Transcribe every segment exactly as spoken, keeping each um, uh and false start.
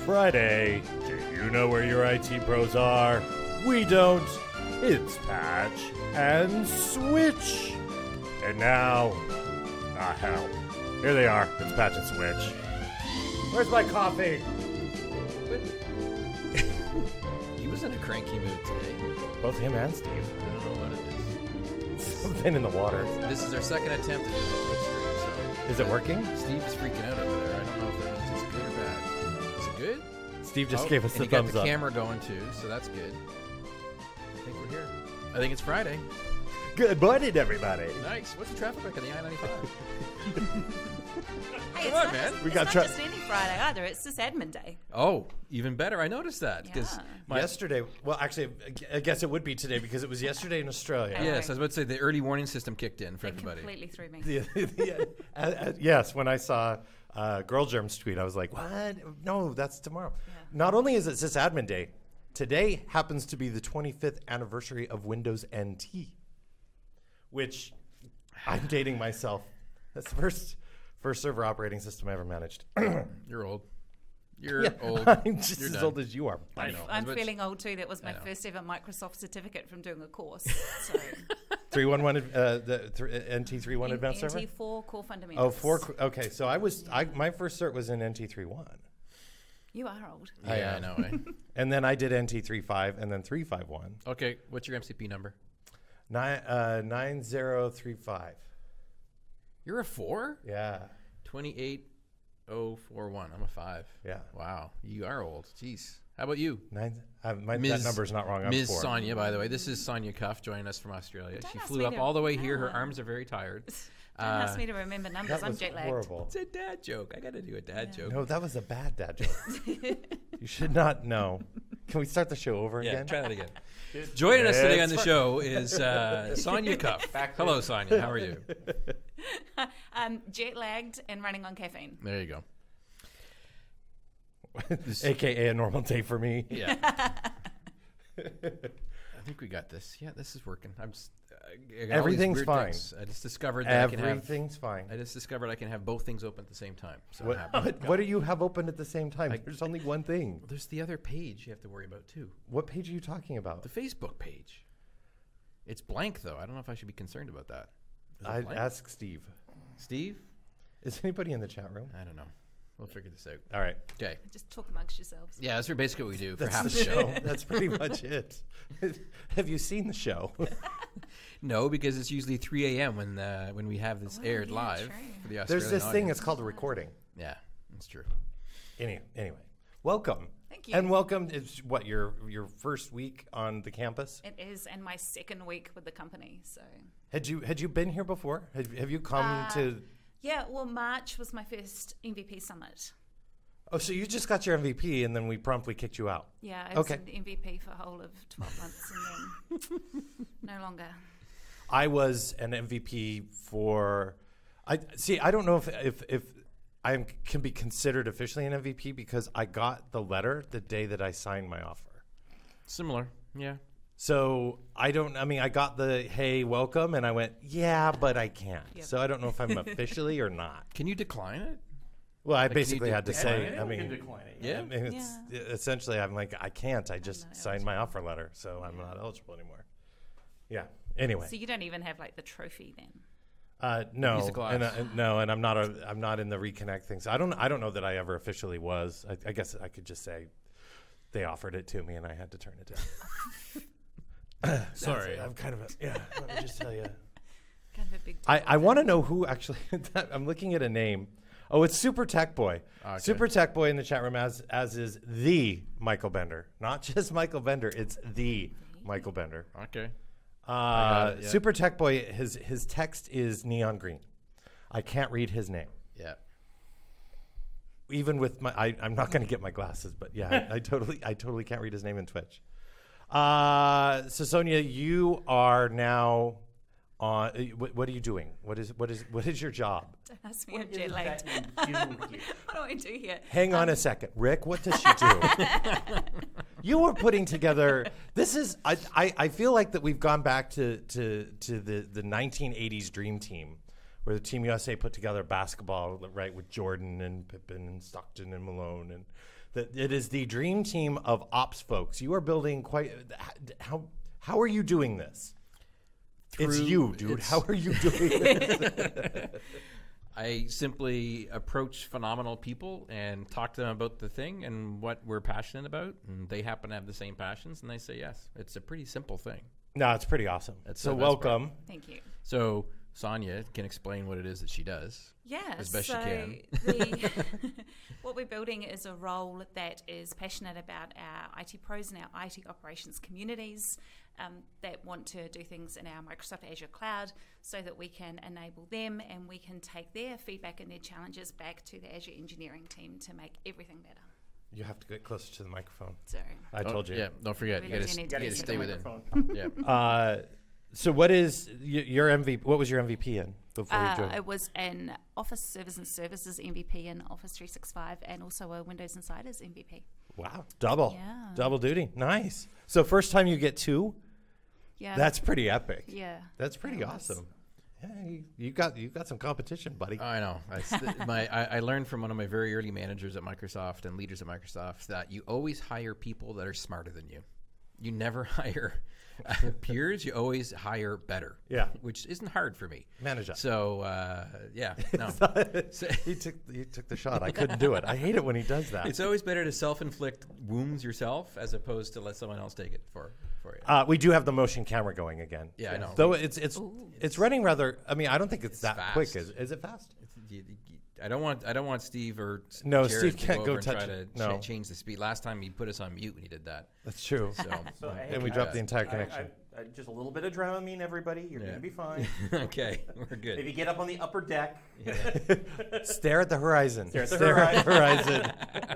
Friday. Do you know where your I T pros are? We don't. It's Patch and Switch. And now, ah hell, here they are. It's Patch and Switch. Where's my coffee? He was in a cranky mood today. Both him and Steve. I don't know what it is. Something in the water. This is our second attempt to do the Twitch stream, so Is it working? Steve is freaking out over there. I don't know if that means it's good or bad. Is it good? Steve just Oh, gave us and the you got thumbs the up. camera going too, so that's good. I think we're here. I think it's Friday. Good morning, everybody. Nice. What's the traffic like on the I ninety-five? Hey, Come it's on, not man. Just, We it's got not tra- just any Friday either. It's just admin day. Oh, even better. I noticed that because Yeah. my Yesterday, well, actually, I guess it would be today because it was yesterday in Australia. Yeah. yes, I was about to say the early warning system kicked in for That everybody. completely threw me. The- the- uh, uh, yes, when I saw uh, Girl Germ's tweet, I was like, what? No, that's tomorrow. Yeah. Not only is it sysadmin day, today happens to be the twenty-fifth anniversary of Windows N T, which I'm dating myself. That's the first, first server operating system I ever managed. You're old. You're Yeah, old. I'm just You're as done. old as you are. I know. I'm But- feeling old too. That was my I know. first ever Microsoft certificate from doing a course. So three one one, uh, the th- N T three one advanced server? N T four core fundamentals. Oh, four. qu- Okay, so I was, I, my first cert was in N T three one. You are old. Yeah, I I, am. know. Eh? And then I did N T three five and then three five one. Okay, what's your M C P number? Nine, uh, nine zero three five. You're a four? Yeah. twenty-eight oh four one. I'm a five. Yeah. Wow, you are old. Jeez. How about you? Nine, uh, my, that Miz number's not wrong. I'm Miz four. Sonia, by the way. This is Sonia Cuff joining us from Australia. Don't She ask flew me up to- all the way here. Her no. arms are very tired. Don't Uh, ask me to remember numbers. That I'm was jet lagged. horrible. It's a dad joke. I got to do a dad Yeah. joke. No, that was a bad dad joke. You should not know. Can we start the show over Yeah, again? try that again. Joining us today on It's the fun. show is uh, Sonia Cuff. Hello, Sonia. How are you? um, jet lagged and running on caffeine. There you go. A K A a normal day for me. Yeah. I think we got this. Yeah, this is working. I'm. Just, I got all these Everything's weird fine. things. I just discovered that I can have. Everything's fine. I just discovered I can have both things open at the same time. So What, I'm happy. what, what do you have open at the same time? I- There's only one thing. There's the other page you have to worry about too. What page are you talking about? The Facebook page. It's blank though. I don't know if I should be concerned about that. Is it I blank? ask Steve. Steve. Is anybody in the chat room? I don't know. We'll figure this out. All right. Okay. Just talk amongst yourselves. Yeah, that's basically what we do for That's half the the show. show. That's pretty much it. Have you seen the show? No, because it's usually three a.m. when uh, when we have this Oh, aired yeah, live true. for the Australian There's this thing. audience. It's called a recording. Yeah, that's true. Any, anyway, welcome. Thank you. And welcome. It's what your your first week on the campus. It is, and my second week with the company. So Had you had you been here before? Have, have you come Uh, to? yeah, well, March was my first M V P summit. Oh, so you just got your M V P and then we promptly kicked you out. Yeah, I was Okay. an M V P for a whole of twelve months, and then no longer. I was an M V P for. I see. I don't know if if if I can be considered officially an M V P because I got the letter the day that I signed my offer. Similar. Yeah. So I don't. I mean, I got the hey, welcome, and I went, yeah, but I can't. Yep. So I don't know if I'm officially or not. Can you decline it? Well, I Like, can you basically de- had to decline say. it? I mean, decline it. Yeah. I mean, it's, essentially, I'm like, I can't. I just not signed my offer letter, so I'm not eligible anymore. Yeah. Anyway, So you don't even have like the trophy then. uh, no, piece of glass. and, uh, and no, and I'm not a, I'm not in the reconnect thing. So I don't, I don't know that I ever officially was. I, I guess I could just say they offered it to me, and I had to turn it down. Sorry. I'm kind of a, yeah. Let me just tell you. Kind of a big. I, deal. I want to know who actually. I'm looking at a name. Oh, it's Super Tech Boy. Okay. Super Tech Boy in the chat room, as as is the Michael Bender, not just Michael Bender. It's the Michael Bender. Okay. Uh, got it, yeah. Super Tech Boy. His his text is neon green. I can't read his name. Yeah. Even with my, I, I'm not going to get my glasses, but yeah, I, I totally, I totally can't read his name in Twitch. Uh, so Sonia, you are now on. Uh, what, what are you doing? What is what is what is your job? Don't ask me. I'm jet lagged. What do here? What do I do here? Hang on a second, Rick. What does she do? You were putting together. This is. I, I, I feel like that we've gone back to to to the the nineteen eighties Dream Team, where the Team U S A put together basketball, right, with Jordan and Pippen and Stockton and Malone, and that it is the dream team of ops folks. You are building quite. How how are you doing this? It's Through- you, dude. it's- How are you doing this? I simply approach phenomenal people and talk to them about the thing and what we're passionate about, and they happen to have the same passions, and they say yes. It's a pretty simple thing. No, it's pretty awesome. That's so the best part. welcome. Thank you. So Sonia can explain what it is that she does. Yeah, As best so you can. the, what we're building is a role that is passionate about our I T pros and our I T operations communities um, that want to do things in our Microsoft Azure cloud so that we can enable them and we can take their feedback and their challenges back to the Azure engineering team to make everything better. You have to get closer to the microphone. So I Oh, told you. Yeah, don't forget. You Really got do need to to get stay the within. Yeah. Uh, so what is y- your M V P? What was your M V P in before you uh, joined? it was an Office Servers and Services M V P in Office three sixty-five and also a Windows Insiders M V P. Wow, double, Yeah. double duty. Nice. So first time you get two, Yeah, that's pretty epic. yeah. That's pretty It was. awesome. Yeah, you, you got you got some competition, buddy. I know. I, s- th- my, I, I learned from one of my very early managers at Microsoft and leaders at Microsoft that you always hire people that are smarter than you. You never hire uh, peers. You always hire better. Yeah. Which isn't hard for me. Manage up. So, uh, yeah. No. So- he took he took the shot. I couldn't do it. I hate it when he does that. It's always better to self-inflict wounds yourself as opposed to let someone else take it for, for you. Uh, we do have the motion camera going again. Yeah, I know. Though it's it's Ooh. it's running rather. I mean, I don't think it's, It's that fast. quick. Is is it fast? You- you- I don't want. I don't want Steve or s- No, Jared Steve to can't go, go over and touch try it. to No. cha- change the speed. Last time he put us on mute when he did that. That's true. So, So, uh, hey, And we I- dropped I- the entire I- connection. I- I- just a little bit of Dramamine, everybody. You're Yeah. going to be fine. okay, we're good. Maybe get up on the upper deck. Stare at the horizon. Stare at the at the horizon.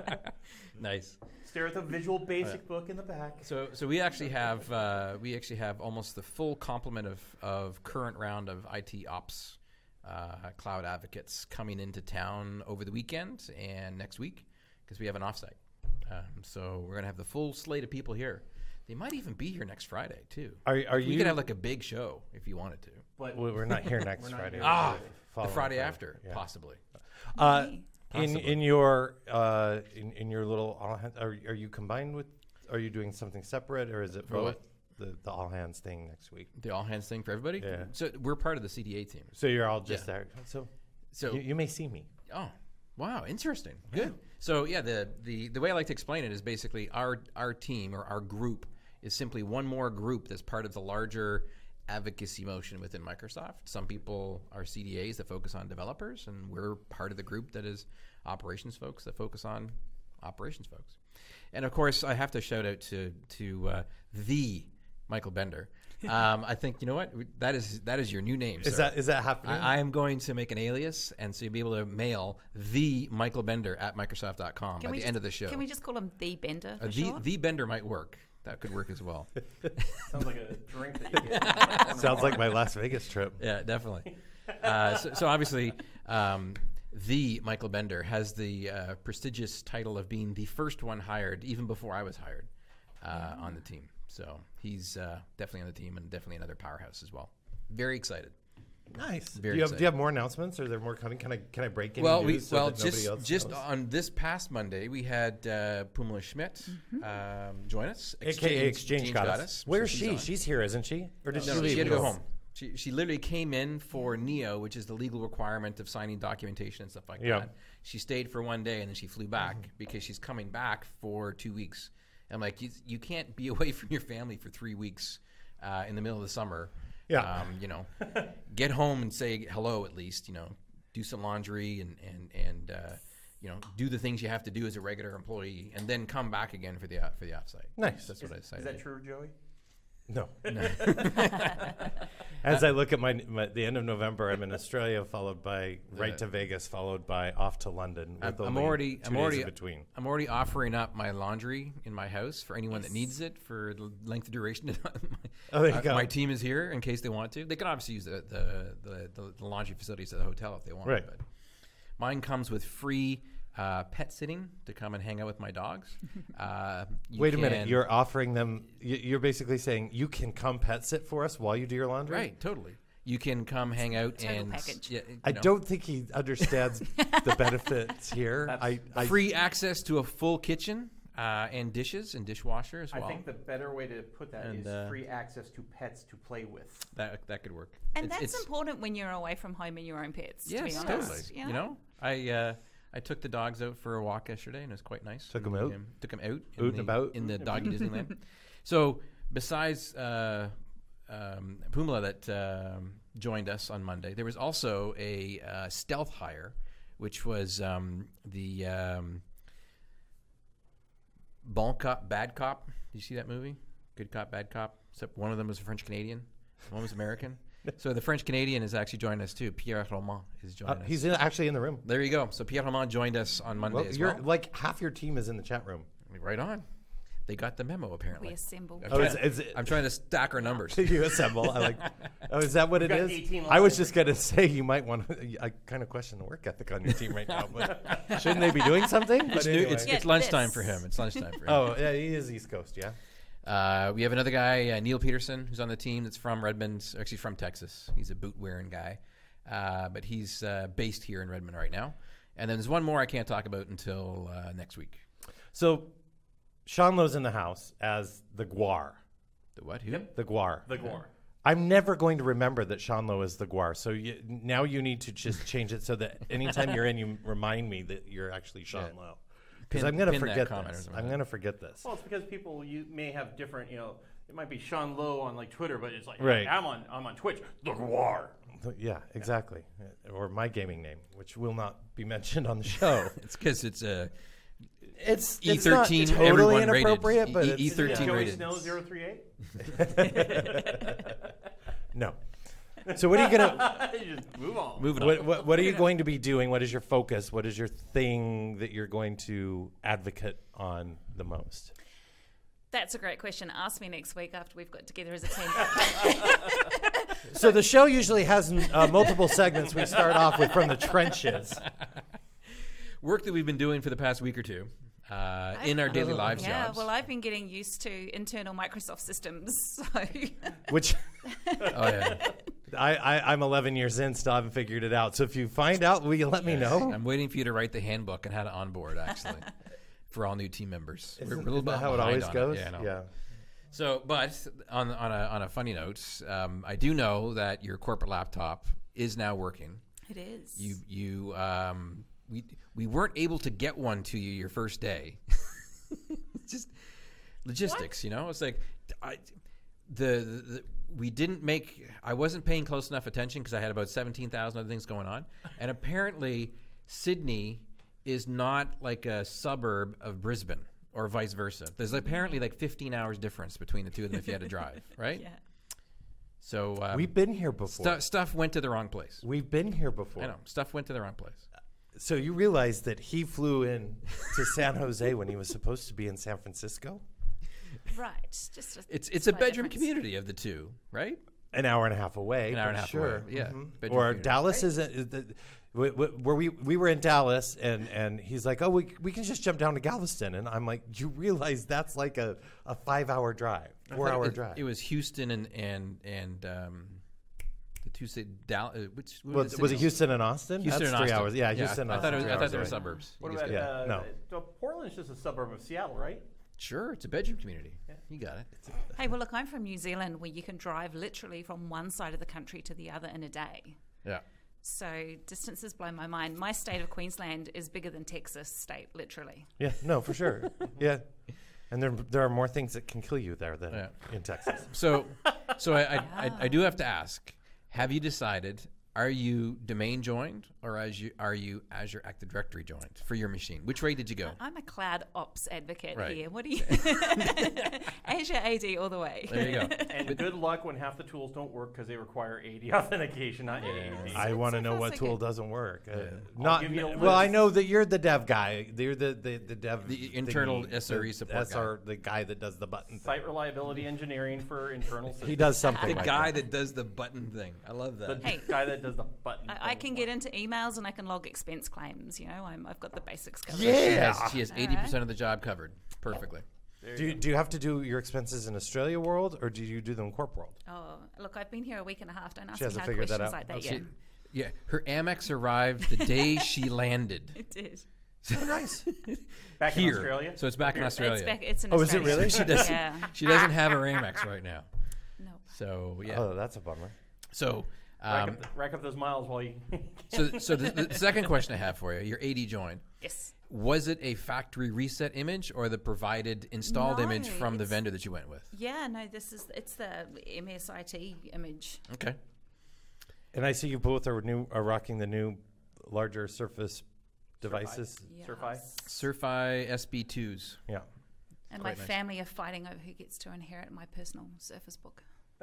Nice. Stare at the Visual Basic book in the back. So, so we actually have uh, we actually have almost the full complement of of current round of I T ops uh, cloud advocates coming into town over the weekend and next week because we have an offsite. Um, so we're gonna have the full slate of people here. They might even be here next Friday too. Are are We you? could have like a big show if you wanted to. But We- We're not here next We're not Friday. here. Ah, We're the following Friday after, Yeah. possibly. Uh, Yay. in Possibly. in your uh, in, in your little all hands, are are you combined with? Are you doing something separate, or is it For both? what? The the all hands thing next week. The all hands thing for everybody. Yeah. So we're part of the C D A team. So you're all just Yeah. there. So So you, you may see me. Oh, wow, interesting. Good. So yeah, the, the the way I like to explain it is basically our our team or our group is simply one more group that's part of the larger advocacy motion within Microsoft. Some people are C D As that focus on developers, and we're part of the group that is operations folks that focus on operations folks. And of course, I have to shout out to to uh, the Michael Bender. Um, I think you know what that is. That is your new name. Is sir. that is that happening? I, I am going to make an alias, and so you'll be able to mail the Michael Bender at Microsoft dot com Can by we the just- end of the show. Can we just call him the Bender for Uh, the short? the Bender might work. That could work as well. sounds like a drink that you get. Sounds like my Las Vegas trip. Yeah, definitely. Uh, so, so obviously, um, the Michael Bender has the uh, prestigious title of being the first one hired, even before I was hired uh, on the team. So he's uh, definitely on the team and definitely another powerhouse as well. Very excited. Nice. Very do you have do excited. you have more announcements? Or are there more coming? Can I can I break any Well, we news so well that nobody just else just knows? on this past Monday we had uh, Pumla Schmidt um, join us. A K A Exchange Goddess. So Where's she's she? on. She's here, isn't she? Or did No, she leave? she had to go home. She, she literally came in for NEO, which is the legal requirement of signing documentation and stuff like Yeah. that. She stayed for one day and then she flew back because she's coming back for two weeks. I'm like, you, you can't be away from your family for three weeks uh, in the middle of the summer. Yeah. Um, you know, get home and say hello at least. You know, do some laundry and and and uh, you know, do the things you have to do as a regular employee, and then come back again for the uh, for the offsite. Nice. That's what I decided. Is that true, Joey? No. As I look at my, my the end of November, I'm in Australia, followed by right The- to Vegas, followed by off to London. I'm, With I'm only already, two I'm days already, in between. I'm already offering up my laundry in my house for anyone that Yes. needs it for the length of duration. my, Oh, there you uh, go. my team is here in case they want to. They can obviously use the the, the, the, the laundry facilities at the hotel if they want. Right. But mine comes with free uh, pet sitting to come and hang out with my dogs. Uh, you Wait a minute. can- You're offering them. you- You're basically saying you can come pet sit for us while you do your laundry. right, totally. You can come hang out Total and package. yeah, you I know, don't think he understands the benefits here. I, I free access to a full kitchen uh, and dishes and dishwasher as I well. think the better way to put that And, is uh, free access to pets to play with. that that could work. And It's- that's it's- important when you're away from home and your own pets, to be Yes, honest. totally. You know, I uh, I took the dogs out for a walk yesterday, and it was quite nice. Took 'em And, out? um, took them out. Out in and the, about? in the doggy Disneyland. So besides uh, um, Pumla that um, joined us on Monday, there was also a uh, stealth hire, which was um, the um, Bon Cop, Bad Cop. Did you see that movie? Good Cop, Bad Cop. Except one of them was a French Canadian, one was American. So the French Canadian is actually joining us too. Pierre Roman is uh, joining us. he's in, actually in the room. There you go. So Pierre Roman joined us on Monday Well, as you're well. like half your team is in the chat room. Right on. They got the memo apparently. We assemble. I'm, Oh, trying, is- is it- I'm trying to stack our numbers. You assemble. I like. Oh, is that what it got is? eighteen I was lines. just gonna say you might want to. I kind of question the work ethic on your team right now, but shouldn't they be doing something? It's, But new, anyway. it's, Yeah, it's lunchtime this. for him. It's lunchtime for him. Oh, yeah, he is East Coast, yeah. Uh, we have another guy, uh, Neil Peterson, who's on the team that's from Redmond, actually from Texas. He's a boot-wearing guy, uh, but he's uh, based here in Redmond right now. And then there's one more I can't talk about until uh, next week. So, Sean Lowe's in the house as the Guar. The what? Who? The Guar. The gore. I'm never going to remember that Sean Lowe is the Guar. So you, now you need to just change it so that anytime you're in, you remind me that you're actually Sean Yeah. Lowe. Because Pin- I'm going to pin that forget comment or this. something I'm like going to forget this. Well, it's because people you may have different, you know, it might be Sean Lowe on like Twitter, but it's like Right. I'm on I'm on Twitch. The War. Yeah, exactly. Or my gaming name, which will not be mentioned on the show. It's because it's a It's E it's not thirteen totally everyone rated. inappropriate, but E- it's, E thirteen Joey rated. Snow zero three eight. no. So what are you gonna? Just move on. Moving on. What, what, what are you going to be doing? What is your focus? What is your thing that you're going to advocate on the most? That's a great question. Ask me next week after we've got together as a team. So the show usually has uh, multiple segments. We start off with from the trenches. Work that we've been doing for the past week or two uh, in our daily lives yeah, jobs. well, I've been getting used to internal Microsoft systems. So Which oh, yeah. I, I, I'm eleven years in, still haven't figured it out. So if you find out, will you let me know? I'm waiting for you to write the handbook on how to onboard, actually, for all new team members. Isn't, a little isn't that bit how it behind always on goes? Yeah, I know. yeah. So, but on on a on a funny note, um, I do know that your corporate laptop is now working. it is. You you um, we we weren't able to get one to you your first day. Just logistics, you know. It's like I, the, the, the we didn't make. I wasn't paying close enough attention because I had about seventeen thousand other things going on, and apparently Sydney is not like a suburb of Brisbane. Or vice versa. There's apparently like fifteen hours difference between the two of them if you had to drive, right? Yeah. So um, We've been here before. stu- stuff went to the wrong place. We've been here before. I know stuff went to the wrong place. So you realize that he flew in to San Jose when he was supposed to be in San Francisco? Right. Just a It's it's a slight bedroom difference. community of the two, right? An hour and a half away. An hour but and a half sure. away, yeah. Mhm. Bedroom Or community. Dallas is, a, is the, wh- wh- where we we were in Dallas, and, and he's like, oh, we we can just jump down to Galveston, and I'm like, you realize that's like a, a five hour drive, four hour it, drive. It was Houston and and and um, the two city Dallas. Uh, which what were was, the was it cities? Houston and Austin? Houston that's and three Austin. hours. Yeah, Houston. I, and I thought it was, Austin, I three thought they were hours away. suburbs. What You about just- Yeah, uh, no. so Portland's just a suburb of Seattle, right? Sure, it's a bedroom community. You got it. Hey, well, look, I'm from New Zealand, where you can drive literally from one side of the country to the other in a day. Yeah. So distances blow my mind. My state of Queensland is bigger than Texas state, literally. Yeah, no, for sure. Yeah. And there, there are more things that can kill you there than Yeah. in Texas. So, so I, I, I, I do have to ask: have you decided? Are you domain joined, or as you are you Azure Active Directory joined for your machine? Which way did you go? I'm a cloud ops advocate Right. here. What do you? Azure A D all the way. There you go. And good luck when half the tools don't work because they require A D authentication, not A A D. I want to so know far, what so tool good. doesn't work. Uh, I'll not give you a well. I list. know that you're the dev guy. You're the the, the dev, The internal thingy, S R E the support S R, the guy that does the button. Thing. Site reliability engineering for internal systems. He does something. The like guy that. that does the button thing. I love The that. Hey. guy that does the button. I, I thing. can get into emails and I can log expense claims. You know, I'm, I've got the basics covered. Yeah. She has, she has eighty percent of the job covered perfectly. There Do you you, go. do you have to do your expenses in Australia World, or do you do them in Corp World? Oh, look, I've been here a week and a half. Don't ask She me hasn't hard figured that questions out. like that Okay. yet. Yeah, her Amex arrived the day she landed It did. Oh, nice. Back in here. Australia? So it's back in Australia. It's back. It's in Oh, is it Australia. really? She doesn't- Yeah. She doesn't have her Amex right now. No. So yeah. Oh, that's a bummer. So. rack, Um, up the, rack up those miles while you. so, so the, the second question I have for you: your A D join. Yes. Was it a factory reset image or the provided installed No, image from the it's- vendor that you went with? Yeah. No. This is. It's the M S I T image. Okay. And I see you both are new are rocking the new larger Surface devices. Surfi? Yes. Surfi S B twos. Yeah. And Quite my nice. family are fighting over who gets to inherit my personal Surface book.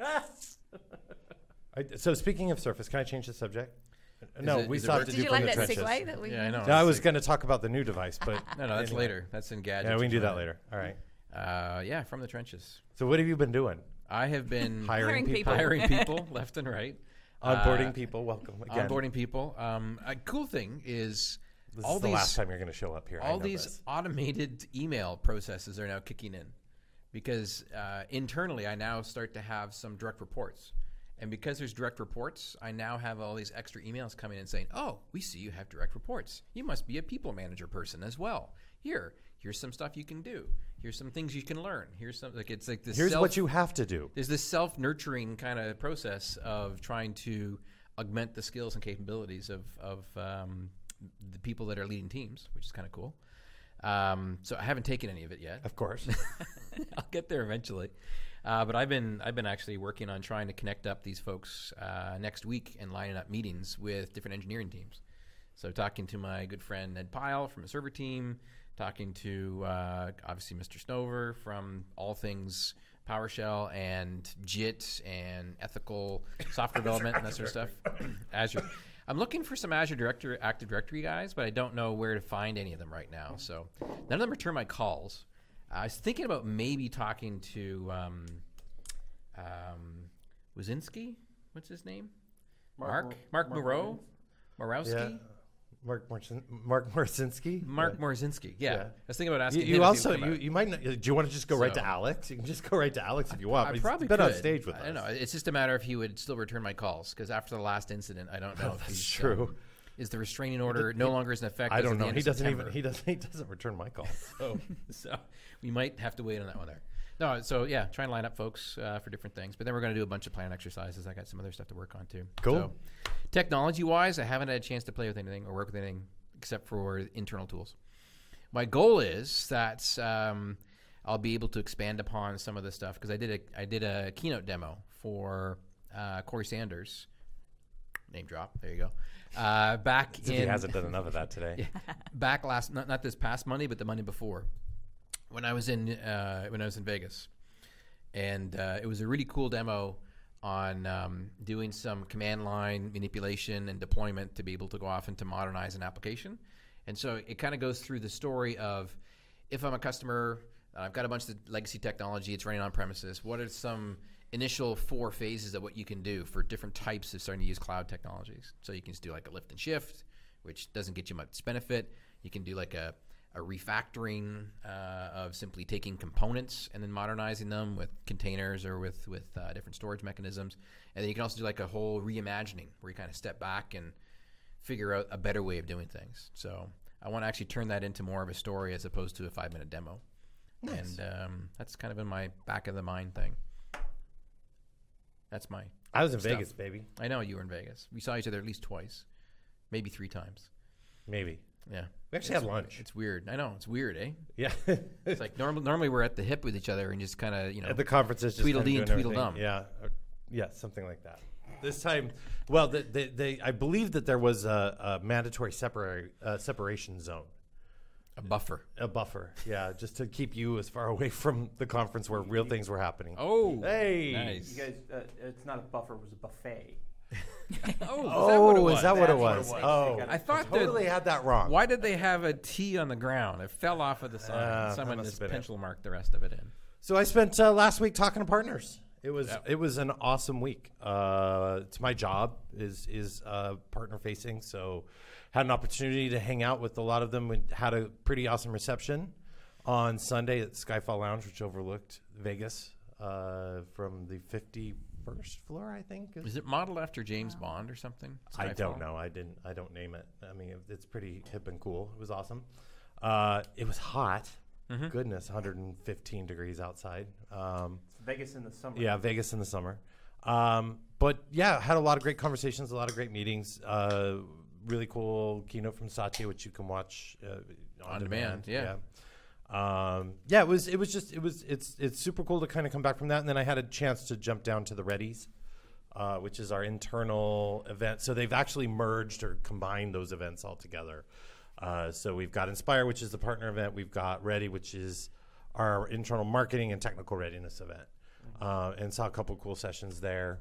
I, so speaking of Surface, can I change the subject? no, it- we is it still have worth- to Did do you from like the that trenches. segue that we? Yeah, I know. No, I was going to talk about the new device, but No, no, that's anyway. later. That's in gadgets. Yeah, we can do and that all later. All right. Uh, yeah, from the trenches. So what have you been doing? I have been Hiring, Hiring people, people. hiring people left and right. onboarding Uh, people. Welcome again. Onboarding people. Um, a cool thing is This all is the these last time you're going to show up here. I all know these this. automated email processes are now kicking in because uh, internally I now start to have some direct reports. And because there's direct reports, I now have all these extra emails coming in saying, oh, we see you have direct reports. You must be a people manager person as well. Here, here's some stuff you can do. Here's some things you can learn. Here's some, like, it's like this Here's self- what you have to do. there's this self-nurturing kind of process of trying to augment the skills and capabilities of, of um, the people that are leading teams, which is kind of cool. Um, so I haven't taken any of it yet. Of course. I'll get there eventually. Uh, but I've been I've been actually working on trying to connect up these folks uh, next week and lining up meetings with different engineering teams. So talking to my good friend Ned Pyle from the server team, talking to uh, obviously Mister Snover from all things PowerShell and JIT and ethical software development and that sort of stuff. Azure. I'm looking for some Azure Director, Active Directory guys, but I don't know where to find any of them right now. So none of them return my calls. I was thinking about maybe talking to um, um, Wazinski. What's his name? Mark? Mor- Mark Mark Moreau? Morowski? Yeah. Mark Morsin- Mark Morsinski. Mark Yeah. Morzinski. Yeah. Yeah. I was thinking about You, asking you him if he also would come you, out. you might not, do you want to just go right to So- Alex? You can just go right to Alex if you want. I but he's probably been could. on stage with I us. don't know. It's just a matter if he would still return my calls because after the last incident, I don't know if That's he's true. um, is the restraining order no longer is in effect? I as don't of the know. end He of doesn't September? even he doesn't he doesn't return my calls. So, so we might have to wait on that one there. No, so yeah, try and line up folks uh, for different things. But then we're going to do a bunch of plan exercises. I got some other stuff to work on too. Cool. So, technology-wise, I haven't had a chance to play with anything or work with anything except for internal tools. My goal is that um, I'll be able to expand upon some of this stuff because I did a I did a keynote demo for uh, Corey Sanders. Name drop. There you go. Uh, back As if in he hasn't done enough of that today. back last not not this past Monday, but the Monday before, when I was in uh, when I was in Vegas, and uh, it was a really cool demo on um, doing some command line manipulation and deployment to be able to go off and to modernize an application. And so it kind of goes through the story of if I'm a customer, uh, I've got a bunch of legacy technology, it's running on premises. What are some initial four phases of what you can do for different types of starting to use cloud technologies? So you can just do like a lift and shift, which doesn't get you much benefit. You can do like a, a refactoring uh, of simply taking components and then modernizing them with containers or with, with uh, different storage mechanisms. And then you can also do like a whole reimagining where you kind of step back and figure out a better way of doing things. So I want to actually turn that into more of a story as opposed to a five-minute demo. Nice. And um, that's kind of in my back of the mind thing. That's my I was in stuff. Vegas, baby. I know you were in Vegas. We saw each other at least twice, maybe three times. Maybe. Yeah. We actually It's- had lunch. It's weird. I know. It's weird, eh? Yeah. It's like normal, normally we're at the hip with each other and just kind of, you know. At the conferences, just Tweedledee kind of and doing everything. Tweedledum. Yeah, or- yeah, something like that. This time, well, the, the, the, I believe that there was a, a mandatory separa- uh, separation zone, a buffer. a buffer. Yeah, just to keep you as far away from the conference where real things were happening. Oh. Hey. Nice. You guys, uh, it's not a buffer; it was a buffet. Oh, Oh, is that what it was? is that what it was? That's what it was. Oh, They got- I thought totally that. had that wrong. Why did they have a T on the ground? It fell off of the sign. Uh, that Someone must just have been it. pencil marked the rest of it in. So I spent uh, last week talking to partners. It was Yeah. it was an awesome week. Uh, it's my job is is uh, partner facing, so had an opportunity to hang out with a lot of them. We had a pretty awesome reception on Sunday at Skyfall Lounge, which overlooked Vegas uh, from the fifty-first floor, I think. Is it modeled after James Bond or something? I don't Skyfall? know. I didn't. I don't name it. I mean, it, it's pretty hip and cool. It was awesome. Uh, it was hot. Mm-hmm. Goodness, one hundred fifteen degrees outside. Um, Vegas in the summer. yeah, Vegas in the summer. Um, but yeah, had a lot of great conversations, a lot of great meetings. Uh, really cool keynote from Satya, which you can watch uh, on, On demand, yeah. yeah. Um, yeah, it was. It was just. It was. It's. It's super cool to kind of come back from that, and then I had a chance to jump down to the Readies, uh, which is our internal event. So they've actually merged or combined those events all together. Uh, so we've got Inspire, which is the partner event. We've got Ready, which is our internal marketing and technical readiness event. Uh, and saw a couple cool sessions there,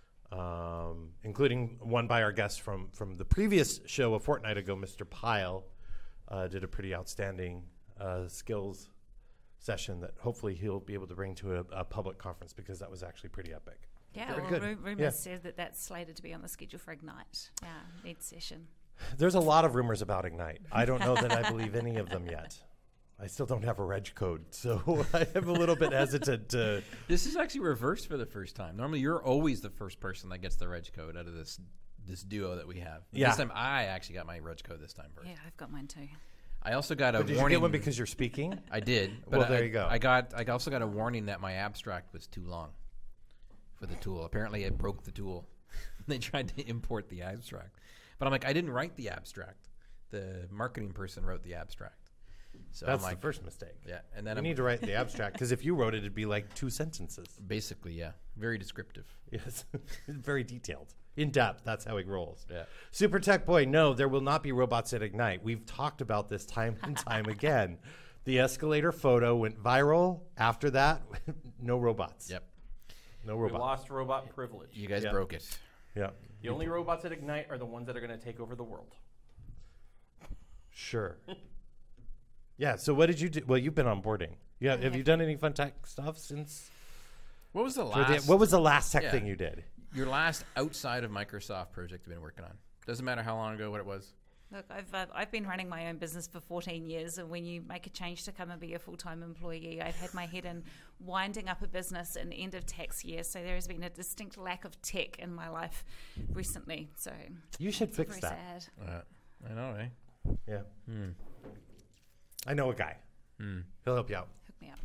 um, including one by our guest from, from the previous show a fortnight ago, Mister Pyle, uh, did a pretty outstanding uh, skills session that hopefully he'll be able to bring to a, a public conference because that was actually pretty epic. Yeah, Very well, good. ru- rumors Yeah. said that that's slated to be on the schedule for Ignite. Yeah, lead session. There's a lot of rumors about Ignite. I don't know that I believe any of them yet. I still don't have a reg code, so I am a little bit hesitant to. This is actually reversed for the first time. Normally, you're always the first person that gets the reg code out of this this duo that we have. Yeah. This time, I actually got my reg code this time first. Yeah, I've got mine too. I also got a But did warning. you get one because you're speaking? I did. But Well, there I, you go. I got. I also got a warning that my abstract was too long for the tool. Apparently, it broke the tool. They tried to import the abstract, but I'm like, I didn't write the abstract. The marketing person wrote the abstract. So That's I'm like, the first mistake. yeah, and then You I'm need to write the abstract because if you wrote it, it'd be like two sentences. basically, yeah, very descriptive. Yes, very detailed, in depth. That's how he rolls. Yeah. Super Tech Boy, no, there will not be robots at Ignite. We've talked about this time and time again. The escalator photo went viral. After that, no robots. Yep, No We robots. lost robot privilege. you guys Yeah. broke it. Yeah, The only robots that Ignite are the ones that are going to take over the world. sure. Yeah. So what did you do? Well, you've been onboarding. Yeah. Have you done any fun tech stuff since? What was the for the- last? what was the last tech yeah. thing you did? your last outside of Microsoft project you've been working on? Doesn't matter how long ago, what it was. Look, I've uh, I've been running my own business for fourteen years, and when you make a change to come and be a full time employee, I've had my head in winding up a business in end of tax year. So there has been a distinct lack of tech in my life recently. So You should fix very that. sad. Uh, I know, eh? Yeah. Hmm. I know a guy. Hmm. He'll help you out. Hook me up.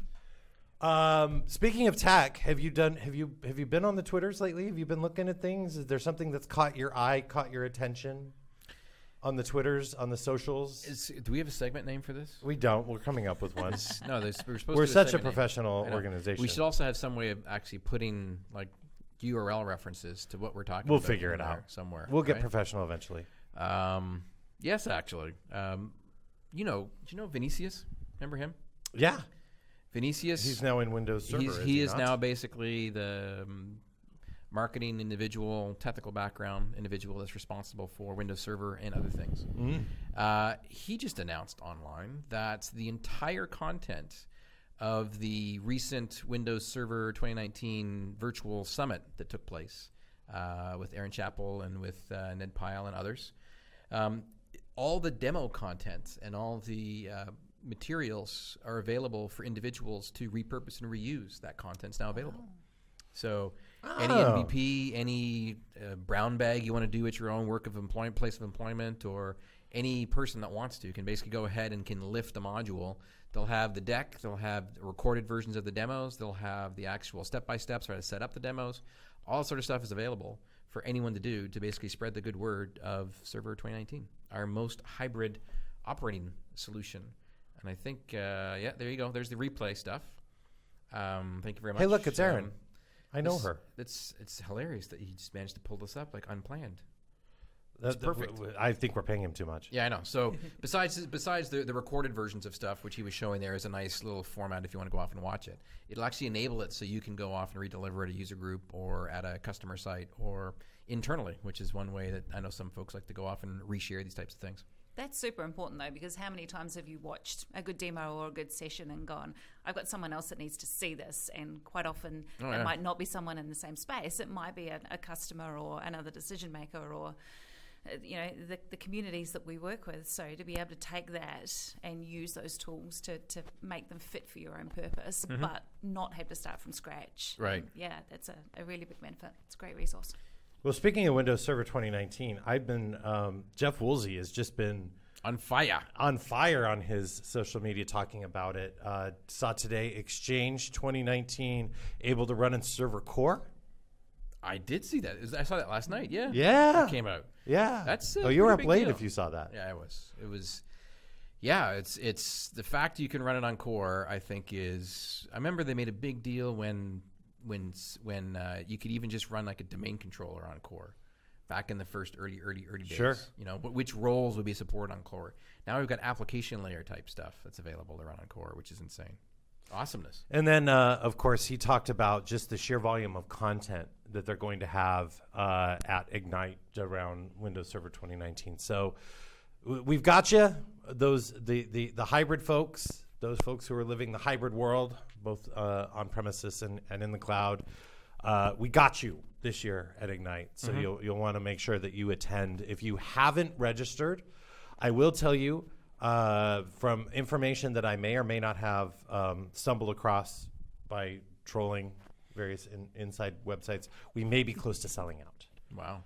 Um, speaking of tech, have you done? Have you have you been on the Twitters lately? Have you been looking at things? Is there something that's caught your eye, caught your attention on the Twitters, on the socials? Is, do we have a segment name for this? We don't. We're coming up with one. No, there's, we're supposed We're to do such a segment name. professional I know. organization. We should also have some way of actually putting like U R L references to what we're talking We'll about. figure in it there out. somewhere. We'll get right? professional eventually. Um, yes, actually. Um, you know, do you know Vinicius? Remember him? Yeah, Vinicius. he's now in Windows Server. He's, is he he is not? now basically the um, marketing individual, technical background individual that's responsible for Windows Server and other things. Mm. Uh, he just announced online that the entire content of the recent Windows Server twenty nineteen virtual summit that took place uh, with Aaron Chappell and with uh, Ned Pyle and others, um, all the demo content and all the uh, materials are available for individuals to repurpose and reuse. That content's now available. So any Oh. M V P, any uh, brown bag you want to do at your own work of employment, place of employment, or any person that wants to can basically go ahead and can lift the module. They'll have the deck, they'll have recorded versions of the demos, they'll have the actual step-by-steps how to set up the demos. All sort of stuff is available for anyone to do to basically spread the good word of Server twenty nineteen, our most hybrid operating solution. And I think, uh, yeah, there you go. There's the replay stuff. Um, thank you very much. Hey, look, it's Erin. Um, I know this- her. It's it's hilarious that he just managed to pull this up like unplanned. That's perfect. I think we're paying him too much. Yeah, I know. So besides besides the, the recorded versions of stuff, which he was showing there as a nice little format if you want to go off and watch it, it'll actually enable it so you can go off and redeliver at a user group or at a customer site or internally, which is one way that I know some folks like to go off and reshare these types of things. That's super important though, because how many times have you watched a good demo or a good session and gone, I've got someone else that needs to see this, and quite often Oh, it yeah. might not be someone in the same space. It might be a, a customer or another decision maker or uh, you know, the, the communities that we work with. So to be able to take that and use those tools to, to make them fit for your own purpose, Mm-hmm. but not have to start from scratch. Right. Yeah, that's a, a really big benefit. It's a great resource. Well, speaking of Windows Server twenty nineteen, I've been um, Jeff Woolsey has just been On fire. on fire on his social media talking about it. Uh, saw today Exchange twenty nineteen able to run in Server Core. I did see that. It was- I saw that last night. Yeah. Yeah. That came out. Yeah, That's a oh, you were pretty up big late deal. if you saw that. Yeah, it was. It was. Yeah, it's it's the fact you can run it on Core. I think is. I remember they made a big deal when when s- when uh, you could even just run like a domain controller on Core, back in the first early early early days. Sure. You know, wh- which roles would be supported on Core. Now we've got application layer type stuff that's available to run on Core, which is insane. Awesomeness. And then, uh, of course, he talked about just the sheer volume of content that they're going to have uh, at Ignite around Windows Server twenty nineteen. So w- we've got you, those the, the, the hybrid folks, those folks who are living the hybrid world, both uh, on premises and, and in the cloud. Uh, we got you this year at Ignite, so you'll you'll want to make sure that you attend. If you haven't registered, I will tell you. Uh, from information that I may or may not have um, stumbled across by trolling various in, inside websites, we may be close to selling out. Wow.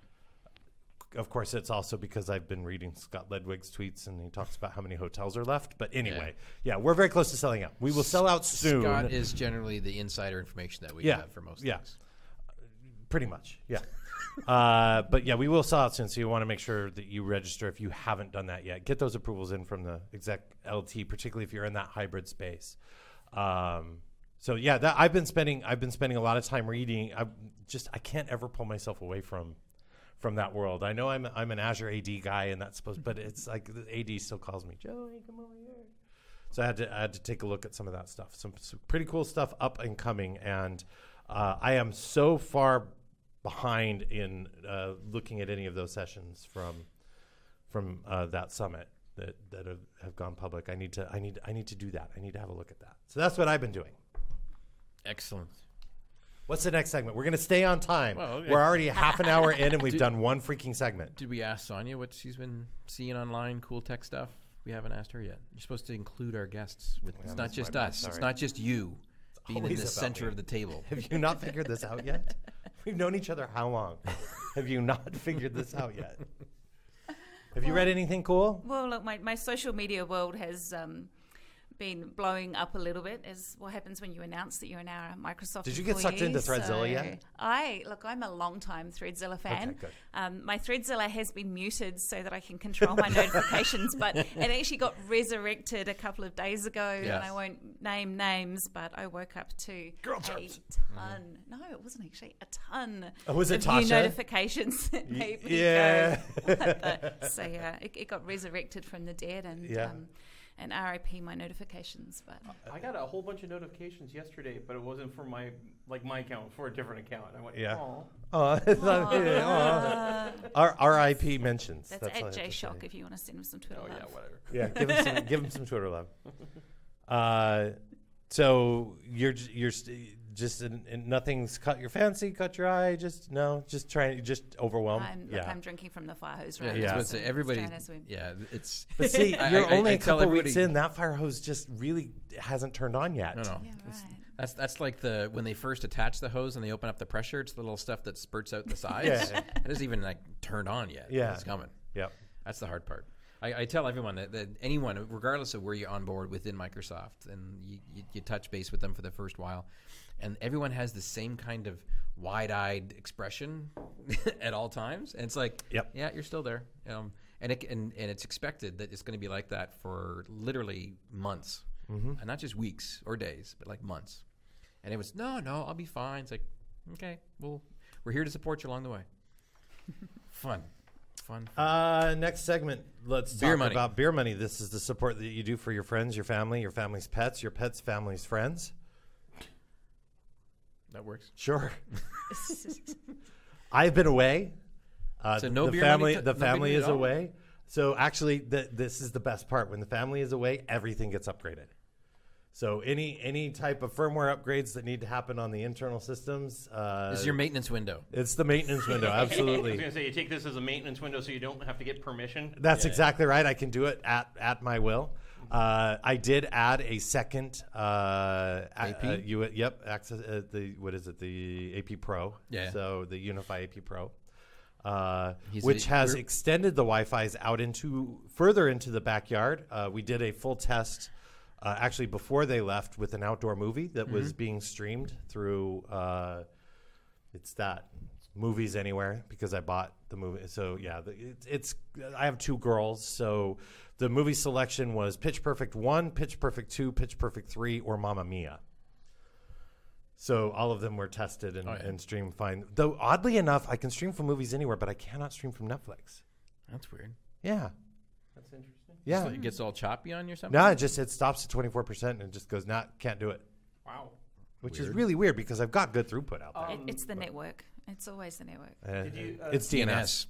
Of course, it's also because I've been reading Scott Ledwig's tweets, and he talks about how many hotels are left. But anyway, yeah, we're very close to selling out. We will sell out soon. Scott is generally the insider information that we Yeah, have for most yeah. things. Pretty much, yeah. uh, but yeah, we will sell out soon, so you want to make sure that you register if you haven't done that yet. Get those approvals in from the exec L T, particularly if you're in that hybrid space. Um, so yeah, that, I've been spending I've been spending a lot of time reading. I just I can't ever pull myself away from from that world. I know I'm I'm an Azure A D guy, and that's supposed, but it's like the A D still calls me, Joey, come over here. So I had to I had to take a look at some of that stuff. Some, some pretty cool stuff up and coming, and uh, I am so far behind in uh, looking at any of those sessions from from uh, that summit that, that have, have gone public. I need to I need I need to do that. I need to have a look at that. So that's what I've been doing. Excellent. What's the next segment? We're going to stay on time. Well, okay. We're already half an hour in, and we've Did- done one freaking segment. Did we ask Sonia what she's been seeing online, cool tech stuff? We haven't asked her yet. You're supposed to include our guests. With It's not that's just my bad, us. It's sorry. not just you being in always the about center me. of the table. Have you not figured this out yet? We've known each other how long? Have you not figured this out yet? Have you read anything cool? Well, look, my, my social media world has um, been blowing up a little bit, as what happens when you announce that you're now a Microsoft Did you get sucked employee. into Threadzilla So yet? I look, I'm a long-time Threadzilla fan. Okay, good. Um, my Threadzilla has been muted so that I can control my notifications, but it actually got resurrected a couple of days ago, Yes. and I won't name names, but I woke up to Girl a terms. ton. No, it wasn't actually a ton. Oh, was it of new Tasha? notifications that Y- made me yeah. go, what the? So yeah, it, it got resurrected from the dead, and Yeah. um, and R I P my notifications. But I got a whole bunch of notifications yesterday, but it wasn't for my like my account, for a different account. I went, Yeah. oh. Oh, it's not, yeah, uh, aw. R- R I P mentions. that's, all I at have to J Shock say. if you want to send him some Twitter Oh love. yeah, whatever. Yeah, give him some, give him some Twitter love. Uh, so you're j- you're st- just in, in nothing's cut your fancy, cut your eye. Just no, just trying, just overwhelmed. I'm, look, yeah. I'm drinking from the fire hose Yeah, right I was Yeah. about to say, everybody. Trying to swim. Yeah, it's. But see, I- you're I- only I a tell couple weeks everybody- in. That fire hose just really hasn't turned on yet. No, no. Yeah, right. That's that's like the when they first attach the hose and they open up the pressure. It's the little stuff that spurts out the sides. Yeah. It isn't even like turned on yet. Yeah. It's coming. Yep. That's the hard part. I, I tell everyone that, that anyone, regardless of where you're on board within Microsoft, and you, you, you touch base with them for the first while, and everyone has the same kind of wide-eyed expression at all times. And it's like, Yep. yeah, you're still there. Um, and, it, and, and it's expected that it's going to be like that for literally months. Mm-hmm. And not just weeks or days, but like months. And it was, no, no, I'll be fine. It's like, okay, well, we're here to support you along the way. Fun. Fun. fun. Uh, next segment, let's Beer talk money. about beer money. This is the support that you do for your friends, your family, your family's pets, your pets' family's friends. That works. Sure. I've been away. Uh, So no the beer family, money to- the no beer family money is at all? away. So actually, the, this is the best part. When the family is away, everything gets upgraded. So any any type of firmware upgrades that need to happen on the internal systems, uh, This is your maintenance window. it's the maintenance window. I was Absolutely. going to say, you take this as a maintenance window so you don't have to get permission. That's exactly right. I can do it at, at my will. Uh, I did add a second uh, A P? Uh, you, yep, access uh, the what is it? The A P Pro. Yeah. So the Unify A P Pro, uh, He's which a- has we're- extended the Wi-Fi's out into further into the backyard. Uh, we did a full test. Uh, actually, before they left, with an outdoor movie that Mm-hmm. was being streamed through, uh, it's that Movies Anywhere, because I bought the movie. So yeah, the, it's, it's I have two girls, so the movie selection was Pitch Perfect one, Pitch Perfect two, Pitch Perfect three, or Mamma Mia. So all of them were tested and, Oh, yeah. and streamed fine. Though oddly enough, I can stream from Movies Anywhere, but I cannot stream from Netflix. That's weird. Yeah, That's interesting. yeah. So it gets all choppy on you or something? No, it just it stops at twenty-four percent and it just goes, not can't do it. Wow. Which is Weird. really weird because I've got good throughput out there. It, it's the network. It's always the network. Uh, Did you, uh, it's D N S.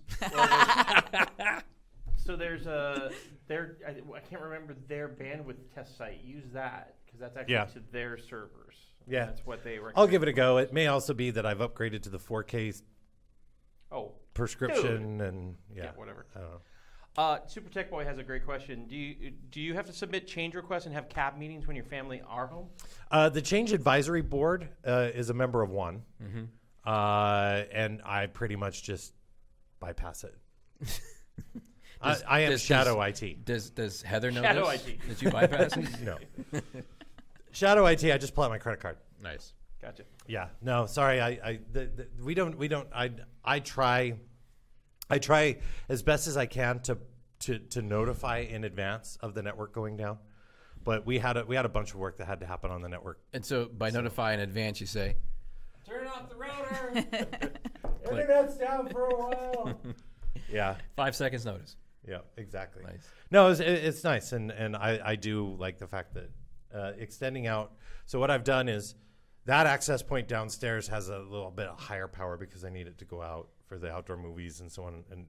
So there's a their I, I can't remember their bandwidth test site. Use that because that's actually Yeah. to their servers. Yeah. That's what they recommend. I'll give it a go. It may also be that I've upgraded to the four K Oh, prescription and yeah, yeah, whatever. I don't know. Uh, Super Tech Boy has a great question. Do you do you have to submit change requests and have cab meetings when your family are home? Uh, the Change Advisory Board uh, is a member of one, Mm-hmm. uh, and I pretty much just bypass it. I, Does- I am does- Shadow does- I T. Does does Heather know Shadow this? I T. That you bypass it? No. Shadow I T, I just pull out my credit card. Nice. Gotcha. Yeah, no, sorry. I, I the, the, we don't, we don't. I, I try, I try as best as I can to, to, to notify in advance of the network going down. But we had a, we had a bunch of work that had to happen on the network. And so by notify in advance, you say, Turn off the router. Internet's down for a while. yeah, five seconds notice. yeah, exactly. Nice. No, it's, it's nice, and and I, I do like the fact that uh, extending out. So what I've done is that access point downstairs has a little bit of higher power because I need it to go out for the outdoor movies and so on. And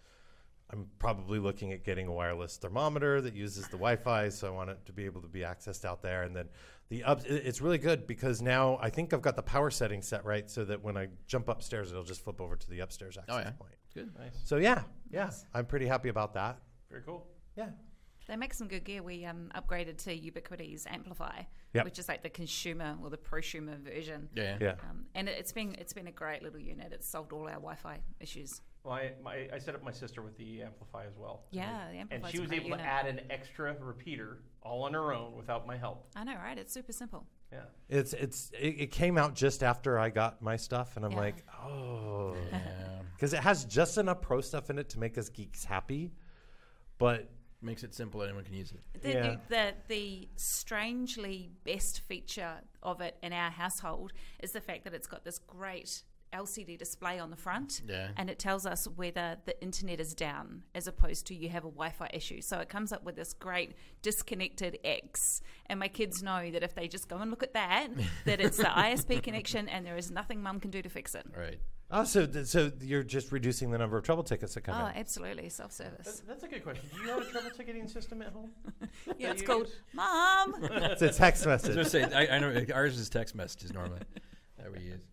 I'm probably looking at getting a wireless thermometer that uses the Wi-Fi, so I want it to be able to be accessed out there. And then the up, it- it's really good because now I think I've got the power setting set right so that when I jump upstairs, it'll just flip over to the upstairs access Oh, yeah. point. Good. Nice. So yeah, yeah, I'm pretty happy about that. Very cool. Yeah. They make some good gear. We um, upgraded to Ubiquity's Amplify, Yep. which is like the consumer or the prosumer version. Yeah. Yeah. Um, and it, it's been it's been a great little unit. It's solved all our Wi-Fi issues. Well, I, my, I set up my sister with the Amplify as well. Yeah, the And Amplify's she a was great able unit. to add an extra repeater all on her own without my help. I know, right? It's super simple. Yeah. It's it's it, it came out just after I got my stuff, and I'm Yeah. like, oh, Yeah. because it has just enough pro stuff in it to make us geeks happy, but Makes it simple. Anyone can use it. The, Yeah. the the strangely best feature of it in our household is the fact that it's got this great L C D display on the front, Yeah. and it tells us whether the internet is down as opposed to you have a Wi-Fi issue. So it comes up with this great disconnected X, and my kids know that if they just go and look at that, that it's the I S P connection, and there is nothing Mum can do to fix it. All right. oh, so th- so you're just reducing the number of trouble tickets that come Oh, in. absolutely, self-service. That's, that's a good question. Do you have a trouble ticketing system at home? Yeah, that it's you called use? Mom. It's a text I was message. gonna say I, I know ours is text messages normally that we use.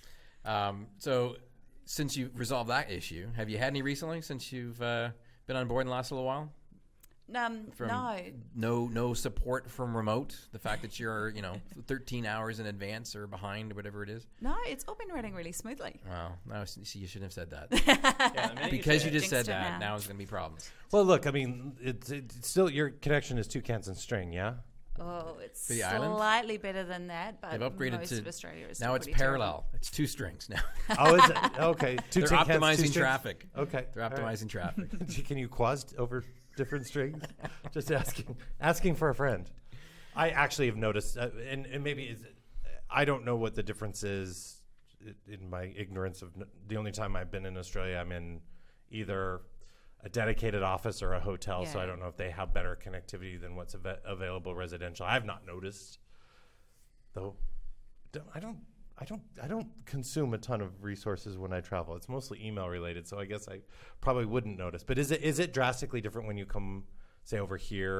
Um, so since you resolved that issue, have you had any recently since you've uh, been on board in the last little while? Um, From no, no no support from remote. The fact that you're you know thirteen hours in advance or behind or whatever it is. no, it's all been running really smoothly. Wow. No, see, you shouldn't have said that Yeah, the minute because say you it. just said Jinxed it that. now. Now there's gonna be problems. Well, look, I mean, it's, it's still your connection is two cans and string, yeah. Oh, it's For the island? slightly better than that, but They've upgraded most to of Australia is now still it's pretty terrible. parallel. It's two strings now. Oh, is it okay? Two They're tin cans, two optimizing strings? traffic. Okay, They're all right. optimizing traffic. Can you quaz over different strings? Just asking, asking for a friend. I actually have noticed, uh, and, and maybe is, I don't know what the difference is in my ignorance of. The only time I've been in Australia, I'm in either a dedicated office or a hotel, so Yeah. I don't know if they have better connectivity than what's av- available residential. I've not noticed, though. Don't, I don't. I don't. I don't consume a ton of resources when I travel. It's mostly email related, so I guess I probably wouldn't notice. But is it is it drastically different when you come, say, over here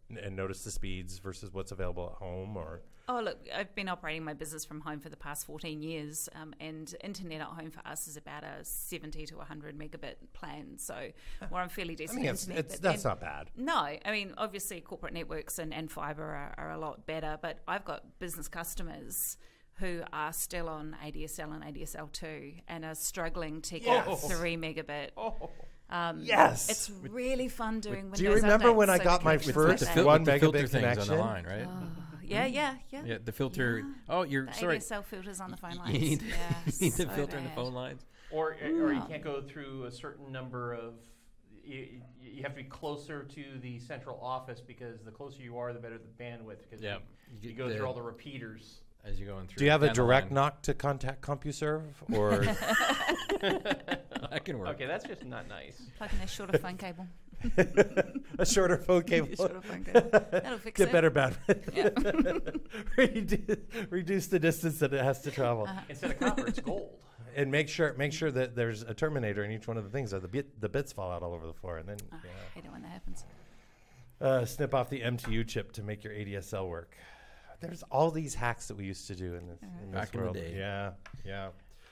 n- and notice the speeds versus what's available at home? Or Oh, look, I've been operating my business from home for the past fourteen years, um, and internet at home for us is about a seventy to one hundred megabit plan. So we're on fairly I decent mean, it's, internet. it's, but that's then- not bad. No, I mean, obviously corporate networks and, and fibre are, are a lot better, but I've got business customers who are still on A D S L and A D S L two and are struggling to get Yes. three megabit. Oh, Um, Yes. It's really fun doing Windows Do you remember updates, when I so got the my connection's first like the, that. fil- one with the filter megabit things on connection? the line, right? Yeah, yeah, yeah. Yeah, the filter. Yeah. Oh, you're The sorry. A D S L filters on the phone You lines. need, yeah, you need the so filter in the bad. phone lines. or or you Yeah. can't go through a certain number of. You, you have to be closer to the central office because the closer you are, the better the bandwidth. Because Yeah. you, you get go the- through all the repeaters. As you're going through. Do you have a down the direct line. knock to contact CompuServe? Or That can work. Okay, that's just not nice. Plug in a shorter phone cable. a shorter phone cable? Shorter phone cable. That'll fix Get it. better bandwidth. Yeah. reduce, reduce the distance that it has to travel. Uh-huh. Instead of copper, it's gold. And make sure make sure that there's a terminator in each one of the things, or the bit, the bits fall out all over the floor, and then Oh, yeah. I hate it when that happens. uh, snip off the M T U chip to make your A D S L work. There's all these hacks that we used to do in this, in this Back in the world. day. Yeah, yeah.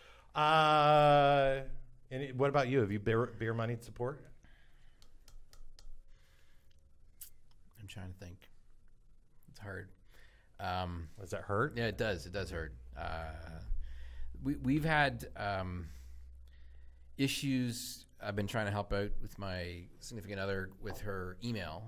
Uh, and it- what about you? Have you beer, beer moneyed support? I'm trying to think. It's hard. Um, Does that hurt? yeah, it does. It does hurt. Uh, we we've had um, issues. I've been trying to help out with my significant other with her email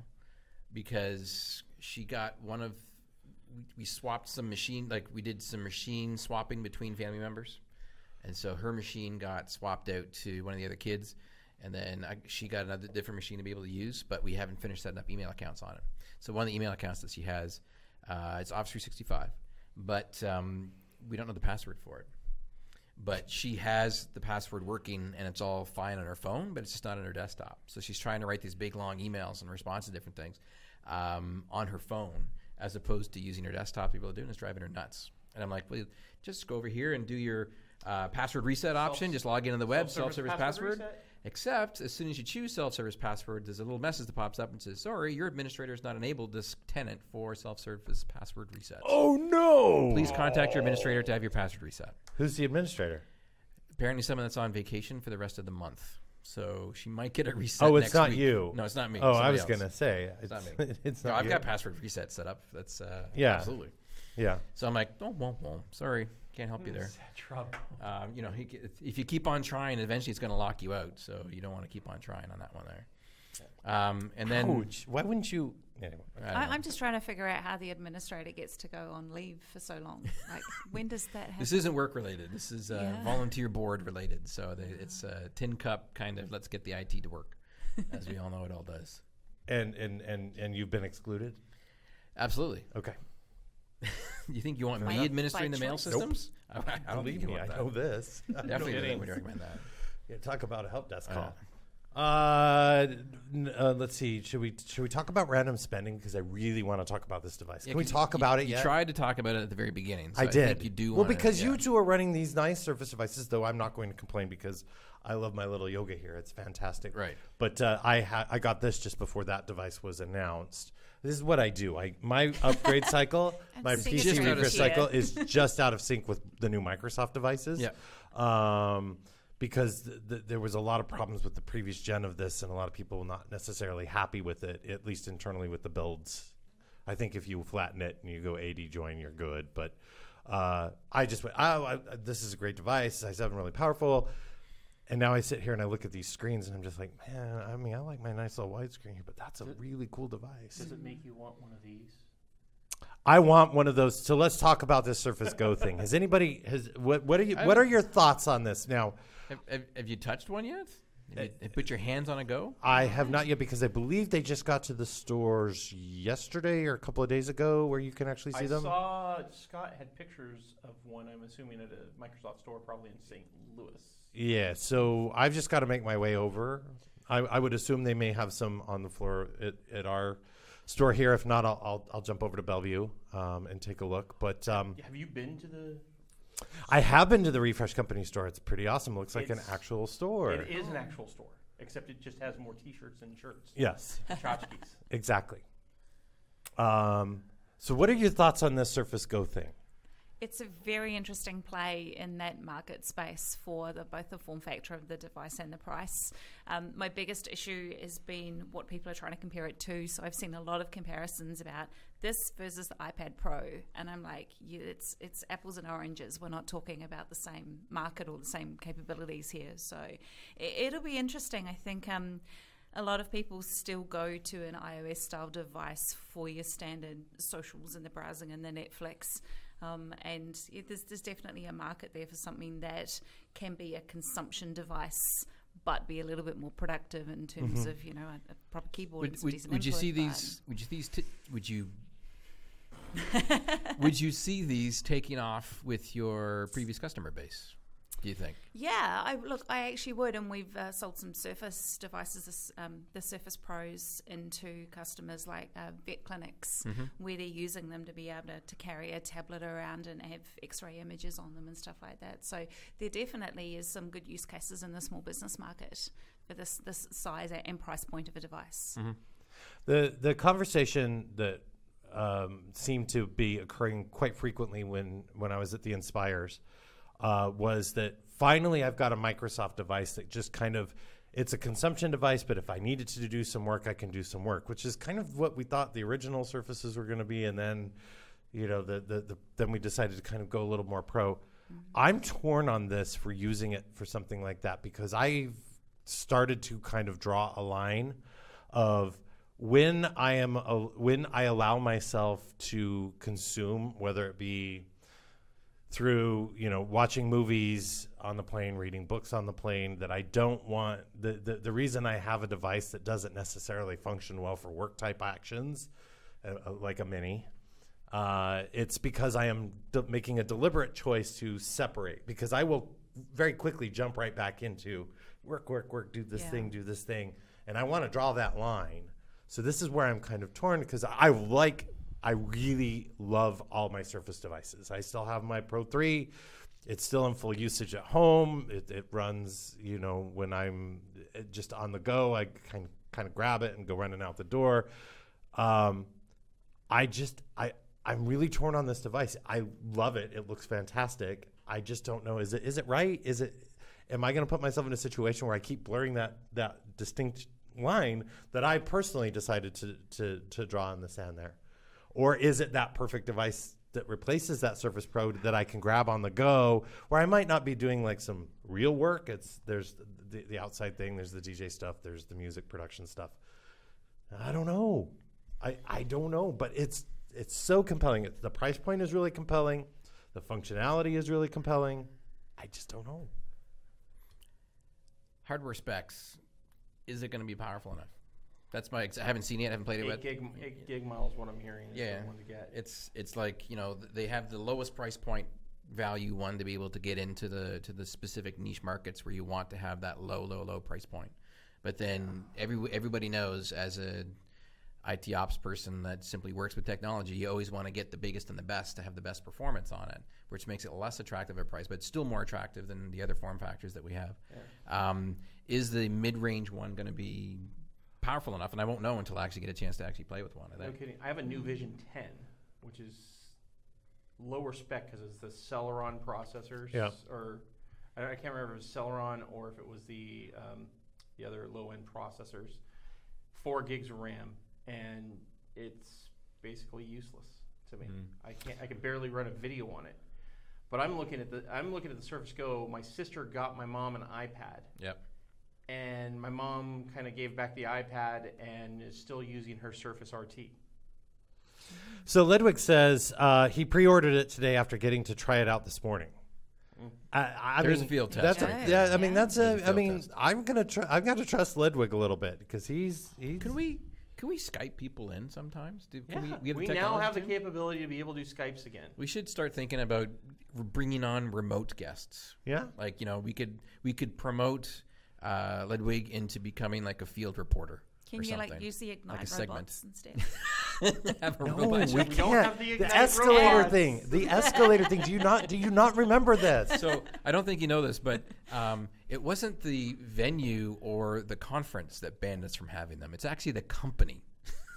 because she got one of. We, we swapped some machine, like we did some machine swapping between family members, and so her machine got swapped out to one of the other kids, and then I, she got another different machine to be able to use, but we haven't finished setting up email accounts on it. So one of the email accounts that she has, uh, it's Office three sixty-five, but um, we don't know the password for it. But she has the password working, and it's all fine on her phone, but it's just not on her desktop. So she's trying to write these big, long emails in response to different things um, on her phone, as opposed to using her desktop to be able to do it, and it's driving her nuts. And I'm like, well, just go over here and do your uh, password reset option. Just log into the web, self-service, password. reset? Except, as soon as you choose self-service password, there's a little message that pops up and says, sorry, your administrator has not enabled this tenant for self-service password reset. Oh no! Please contact your administrator to have your password reset. Who's the administrator? Apparently someone that's on vacation for the rest of the month. So she might get a reset Oh, it's next not week. you. No, it's not me. Oh, I Somebody was else. gonna say It's it's, not me. it's No, not I've you. got password reset set up. That's uh, Yeah. absolutely. Yeah. So I'm like, oh, won't, won't. Sorry, can't help you there. Trouble. Um, you know, he, if you keep on trying, eventually it's going to lock you out. So you don't want to keep on trying on that one there. Um, and then Ouch. Why wouldn't you? Anyway. I don't I, know. I'm just trying to figure out how the administrator gets to go on leave for so long. Like, when does that happen? This isn't work related. This is uh, Yeah. volunteer board related. So they, it's a tin cup kind of let's get the I T to work, as we all know it all does. And and and and you've been excluded. Absolutely. Okay. You think you want Fair me enough. administering By the mail choice. systems? I, I don't think Believe you me, want I that. know this. Definitely kidding. would recommend that. Yeah, talk about a help desk I call. Uh, n- uh, let's see. Should we should we talk about random spending? Because I really want to talk about this device. Yeah, Can we 'cause you- talk about it You yet? tried to talk about it at the very beginning. So I I, did. think you do. well, wanna- because yeah. you two are running these nice Surface devices, though I'm not going to complain because I love my little yoga here. It's fantastic. Right. But uh, I ha- I got this just before that device was announced. This is what I do. I my upgrade cycle, I'm my sick P of C Just out of refresh sync. cycle is just out of sync with the new Microsoft devices. Yeah. Um, because th- th- there was a lot of problems with the previous gen of this, and a lot of people not necessarily happy with it, at least internally with the builds. I think if you flatten it and you go A D join, you're good. But uh, I just went, oh, I, this is a great device. i seven really powerful. And now I sit here and I look at these screens and I'm just like, man, I mean, I like my nice little widescreen here, but that's a really cool device. Does it make you want one of these? I want one of those. So let's talk about this Surface Go thing. Has anybody has what? What are you? What are your thoughts on this now? Have, have, have you touched one yet? Have you, have put your hands on a Go? I have not yet because I believe they just got to the stores yesterday or a couple of days ago where you can actually see I them. saw Scott had pictures of one, I'm assuming at a Microsoft store, probably in Saint Louis. Yeah, so I've just got to make my way over. I, I would assume they may have some on the floor at, at our store here. If not, I'll I'll, I'll jump over to Bellevue um, and take a look. But um, Have you been to the... I have been to the Refresh Company store. It's pretty awesome. It looks like an It's- actual store. It is an actual store, except it just has more T-shirts and shirts Yes, and tchotchkes. exactly. Um, so what are your thoughts on this Surface Go thing? It's a very interesting play in that market space for the, both the form factor of the device and the price. Um, my biggest issue has been what people are trying to compare it to. So I've seen a lot of comparisons about this versus the iPad Pro, and I'm like, yeah, it's it's apples and oranges. We're not talking about the same market or the same capabilities here. So it, it'll be interesting. I think um, a lot of people still go to an iOS style device for your standard socials and the browsing and the Netflix. Um, and yeah, there's, there's definitely a market there for something that can be a consumption device, but be a little bit more productive in terms Mm-hmm. of, you know, a, a proper keyboard. Would, and some would, decent would you input, see but- these? Would you these? T- would you? would you see these taking off with your previous customer base? Do you think? Yeah, I look. I actually would, and we've uh, sold some Surface devices, this, um, the Surface Pros, into customers like uh, vet clinics, Mm-hmm. where they're using them to be able to, to carry a tablet around and have X-ray images on them and stuff like that. So there definitely is some good use cases in the small business market for this this size and price point of a device. Mm-hmm. The the conversation that um, seemed to be occurring quite frequently when, when I was at the Inspires uh, was that finally I've got a Microsoft device that just kind of, it's a consumption device, but if I needed to do some work, I can do some work, which is kind of what we thought the original Surfaces were going to be. And then, you know, the, the, the then we decided to kind of go a little more pro. Mm-hmm. I'm torn on this for using it for something like that because I've started to kind of draw a line of when I am a, when I allow myself to consume, whether it be through, you know, watching movies on the plane, reading books on the plane, that I don't want the, the, the reason I have a device that doesn't necessarily function well for work type actions, uh, like a mini, uh, it's because I am de- making a deliberate choice to separate, because I will very quickly jump right back into work, work, work, do this Yeah. thing, do this thing. And I want to draw that line. So this is where I'm kind of torn, because I like, I really love all my Surface devices. I still have my Pro three. It's still in full usage at home. It, it runs, you know, when I'm just on the go, I kind of, kind of grab it and go running out the door. Um, I just, I, I'm really torn on this device. I love it. It looks fantastic. I just don't know. Is it, is it right? Is it, am I going to put myself in a situation where I keep blurring that, that distinct line that I personally decided to, to, to draw in the sand there? Or is it that perfect device that replaces that Surface Pro that I can grab on the go, where I might not be doing like some real work? It's there's the, the outside thing, there's the D J stuff, there's the music production stuff. I don't know. I, I don't know, but it's it's so compelling. It, the price point is really compelling. The functionality is really compelling. I just don't know. Hardware specs. Is it going to be powerful enough? That's my. Ex- I haven't seen it. I haven't played it Eight with. gig, eight gig miles, what I'm hearing. Is Yeah, the one to get. it's it's like, you know, th- they have the lowest price point value one to be able to get into the to the specific niche markets where you want to have that low low low price point. But then every everybody knows, as a I T ops person that simply works with technology, you always want to get the biggest and the best to have the best performance on it, which makes it less attractive at price, but still more attractive than the other form factors that we have. Yeah. Um, is the mid-range one going to be powerful enough? And I won't know until I actually get a chance to actually play with one. I No think. kidding. I have a New Vision ten, which is lower spec because it's the Celeron processors. Yeah. Or I, I can't remember if it was Celeron or if it was the um, the other low end processors. Four gigs of RAM, and it's basically useless to me. Mm. I can't. I can barely run a video on it. But I'm looking at the. I'm looking at the Surface Go. My sister got my mom an iPad. Yep. And my mom kind of gave back the iPad and is still using her Surface R T. So Ludwig says uh, he pre-ordered it today after getting to try it out this morning. Mm. I, I There's mean, a field test That's right a, there. yeah, I mean Yeah. that's There's a a. I field mean, test. I'm gonna. Tr- I've got to trust Ludwig a little bit because he's. he's Can we can we Skype people in sometimes? Do, can Yeah, we, we, we, have the now technology have the to? capability to be able to do Skypes again. We should start thinking about r- bringing on remote guests. Yeah. Like, you know, we could we could promote uh, Ludwig into becoming like a field reporter. Can or you something. like use the Ignite a segment. robots instead? Have a No, robot. we We don't can't. have the The Ignite escalator robots. thing. The escalator thing. Do you not? Do you not remember this? So I don't think you know this, but um, it wasn't the venue or the conference that banned us from having them. It's actually the company.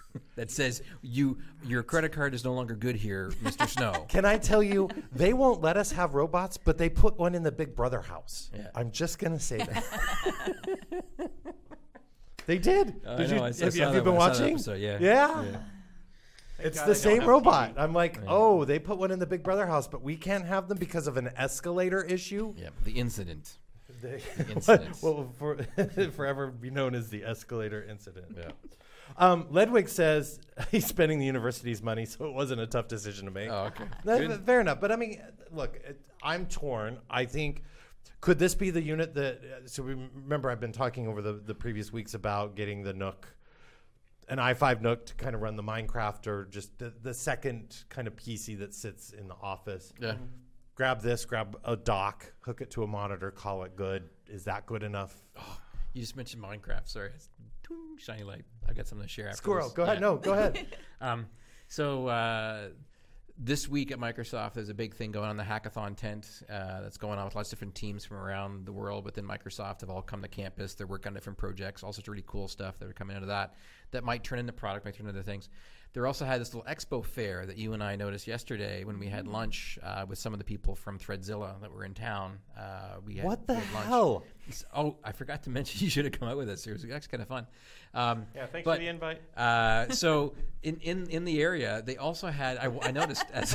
that says you your credit card is no longer good here, Mister Snow. Can I tell you, they won't let us have robots, but they put one in the Big Brother house. Yeah. I'm just going to say that. They did. I did know, you, I have saw you, have that you been one. I saw that watching? episode, yeah. Yeah. Yeah. It's God I the don't same have robot. T V. I'm like, Yeah. oh, they put one in the Big Brother house, but we can't have them because of an escalator issue. Yeah, the incident. They, incidents. what will for, forever be known as the escalator incident. Yeah. Um, Ledwig says he's spending the university's money, so it wasn't a tough decision to make. Oh, okay. That- Good. fair enough. But I mean, look, it, I'm torn. I think, could this be the unit that, uh, so we remember I've been talking over the, the previous weeks about getting the Nook, an i five Nook to kind of run the Minecraft, or just the, the second kind of P C that sits in the office. Yeah. Grab this, grab a dock, hook it to a monitor, call it good. Is that good enough? You just mentioned Minecraft. Sorry. It's toing, shiny light. I got something to share after Squirrel, this. go ahead. Yeah. No, go ahead. Um, so uh, this week at Microsoft, there's a big thing going on, the hackathon tent uh, that's going on with lots of different teams from around the world within Microsoft have all come to campus. They're working on different projects, all sorts of really cool stuff that are coming out of that that might turn into product, might turn into things. There also had this little expo fair that you and I noticed yesterday when we had lunch uh, with some of the people from Threadzilla that were in town. Uh, we had, What the we had lunch. hell? Oh, I forgot to mention you should have come out with us. It was actually kind of fun. Um, Yeah, thanks but, for the invite. uh, so in, in, in the area, they also had, I, I noticed, as,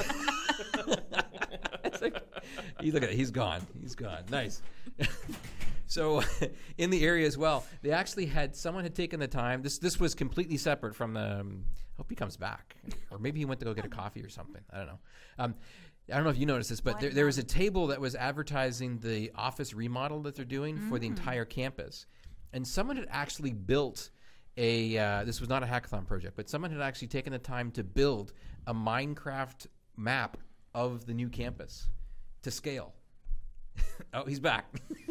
it's like, you look at it, he's gone. He's gone. Nice. So in the area as well, they actually had, someone had taken the time, this this was completely separate from the, um, hope he comes back. Or maybe he went to go get a coffee or something. I don't know. Um, I don't know if you noticed this, but there, there was a table that was advertising the office remodel that they're doing for the entire campus. And someone had actually built a, uh, this was not a hackathon project, but someone had actually taken the time to build a Minecraft map of the new campus to scale. Oh, he's back.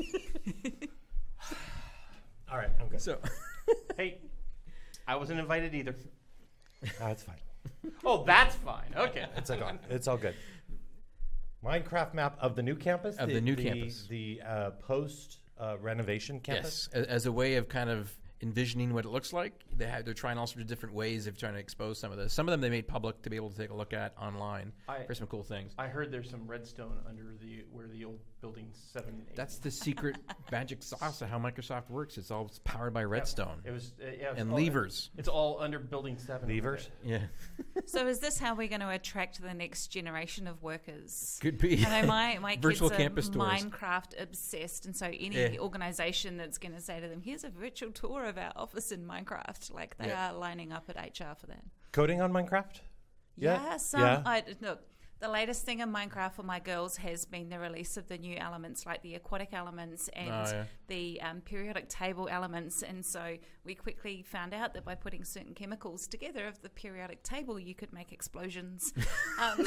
All right, I'm good. So, Hey, I wasn't invited either. That's fine. Oh, that's fine. Okay. It's all good. It's all good. Minecraft map of the new campus? Of the new campus. The uh, post uh, renovation campus? yes, a- as a way of kind of envisioning what it looks like, they have, they're trying all sorts of different ways of trying to expose some of this. Some of them they made public to be able to take a look at online I- for some cool things. I heard there's some redstone under the where the old building seven. Eight. That's the secret magic sauce of how Microsoft works. It's all powered by redstone It was uh, yeah. it was and all- levers. It's all under building seven. Levers? Yeah, So is this how we're going to attract the next generation of workers? could be. I know my, my Virtual kids are campus tours. Minecraft obsessed, and so any Yeah. organisation that's going to say to them, here's a virtual tour of our office in Minecraft, like they Yeah. are lining up at H R for that. Coding on Minecraft? Yeah? Yeah, some, Yeah. I, look, the latest thing in Minecraft for my girls has been the release of the new elements, like the aquatic elements and Oh, yeah. the um, periodic table elements. And so we quickly found out that by putting certain chemicals together of the periodic table, you could make explosions. um,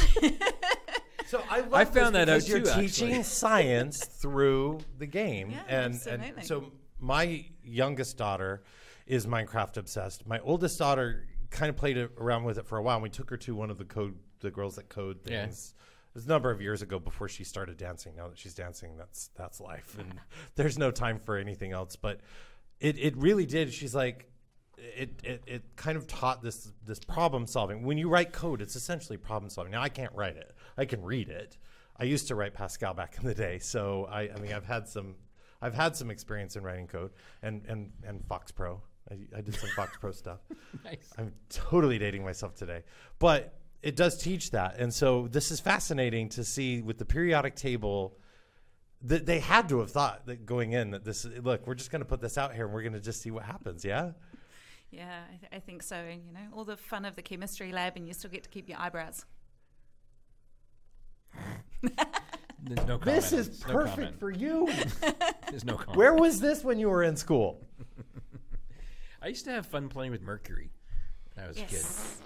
So I love I found this that out because you're too, actually. teaching science through the game, Yeah, and absolutely. and so my youngest daughter is Minecraft obsessed. My oldest daughter kind of played it, around with it for a while. And we took her to one of the code, the girls that code Yeah. things. It was a number of years ago before she started dancing. Now that she's dancing, that's that's life, and there's no time for anything else. But it it really did. She's like. It, it it kind of taught this this problem solving. When you write code, it's essentially problem solving. Now I can't write it. I can read it. I used to write Pascal back in the day, so I, I mean I've had some I've had some experience in writing code and and and Fox Pro. I, I did some Fox Pro stuff. Nice. I'm totally dating myself today, but it does teach that. And so this is fascinating to see with the periodic table. That they had to have thought that going in that this look we're just going to put this out here and we're going to just see what happens. Yeah. yeah, I, th- I think so. And, you know, all the fun of the chemistry lab, and you still get to keep your eyebrows. There's no comment. This is There's no perfect comment. for you. There's no comment. Where was this when you were in school? I used to have fun playing with Mercury when I was a kid. Yes.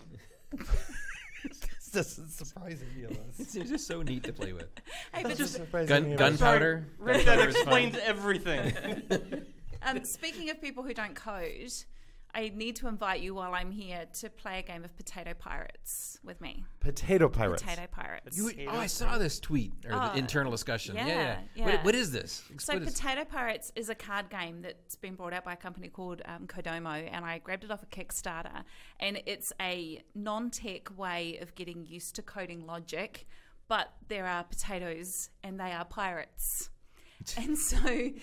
This doesn't surprise me. It's just so neat to play with. Hey, but Just just, Gun, gunpowder. Rick, that Gunpowder is fun. explains everything. um, speaking of people who don't code, I need to invite you while I'm here to play a game of Potato Pirates with me. Potato pirates. Potato Pirates. You, oh, I saw this tweet or Oh, the internal discussion. Yeah, yeah, yeah. yeah. What, what is this? So What is- Potato Pirates is a card game that's been brought out by a company called um, Kodomo, and I grabbed it off a Kickstarter. And it's a non-tech way of getting used to coding logic, but there are potatoes and they are pirates. And so,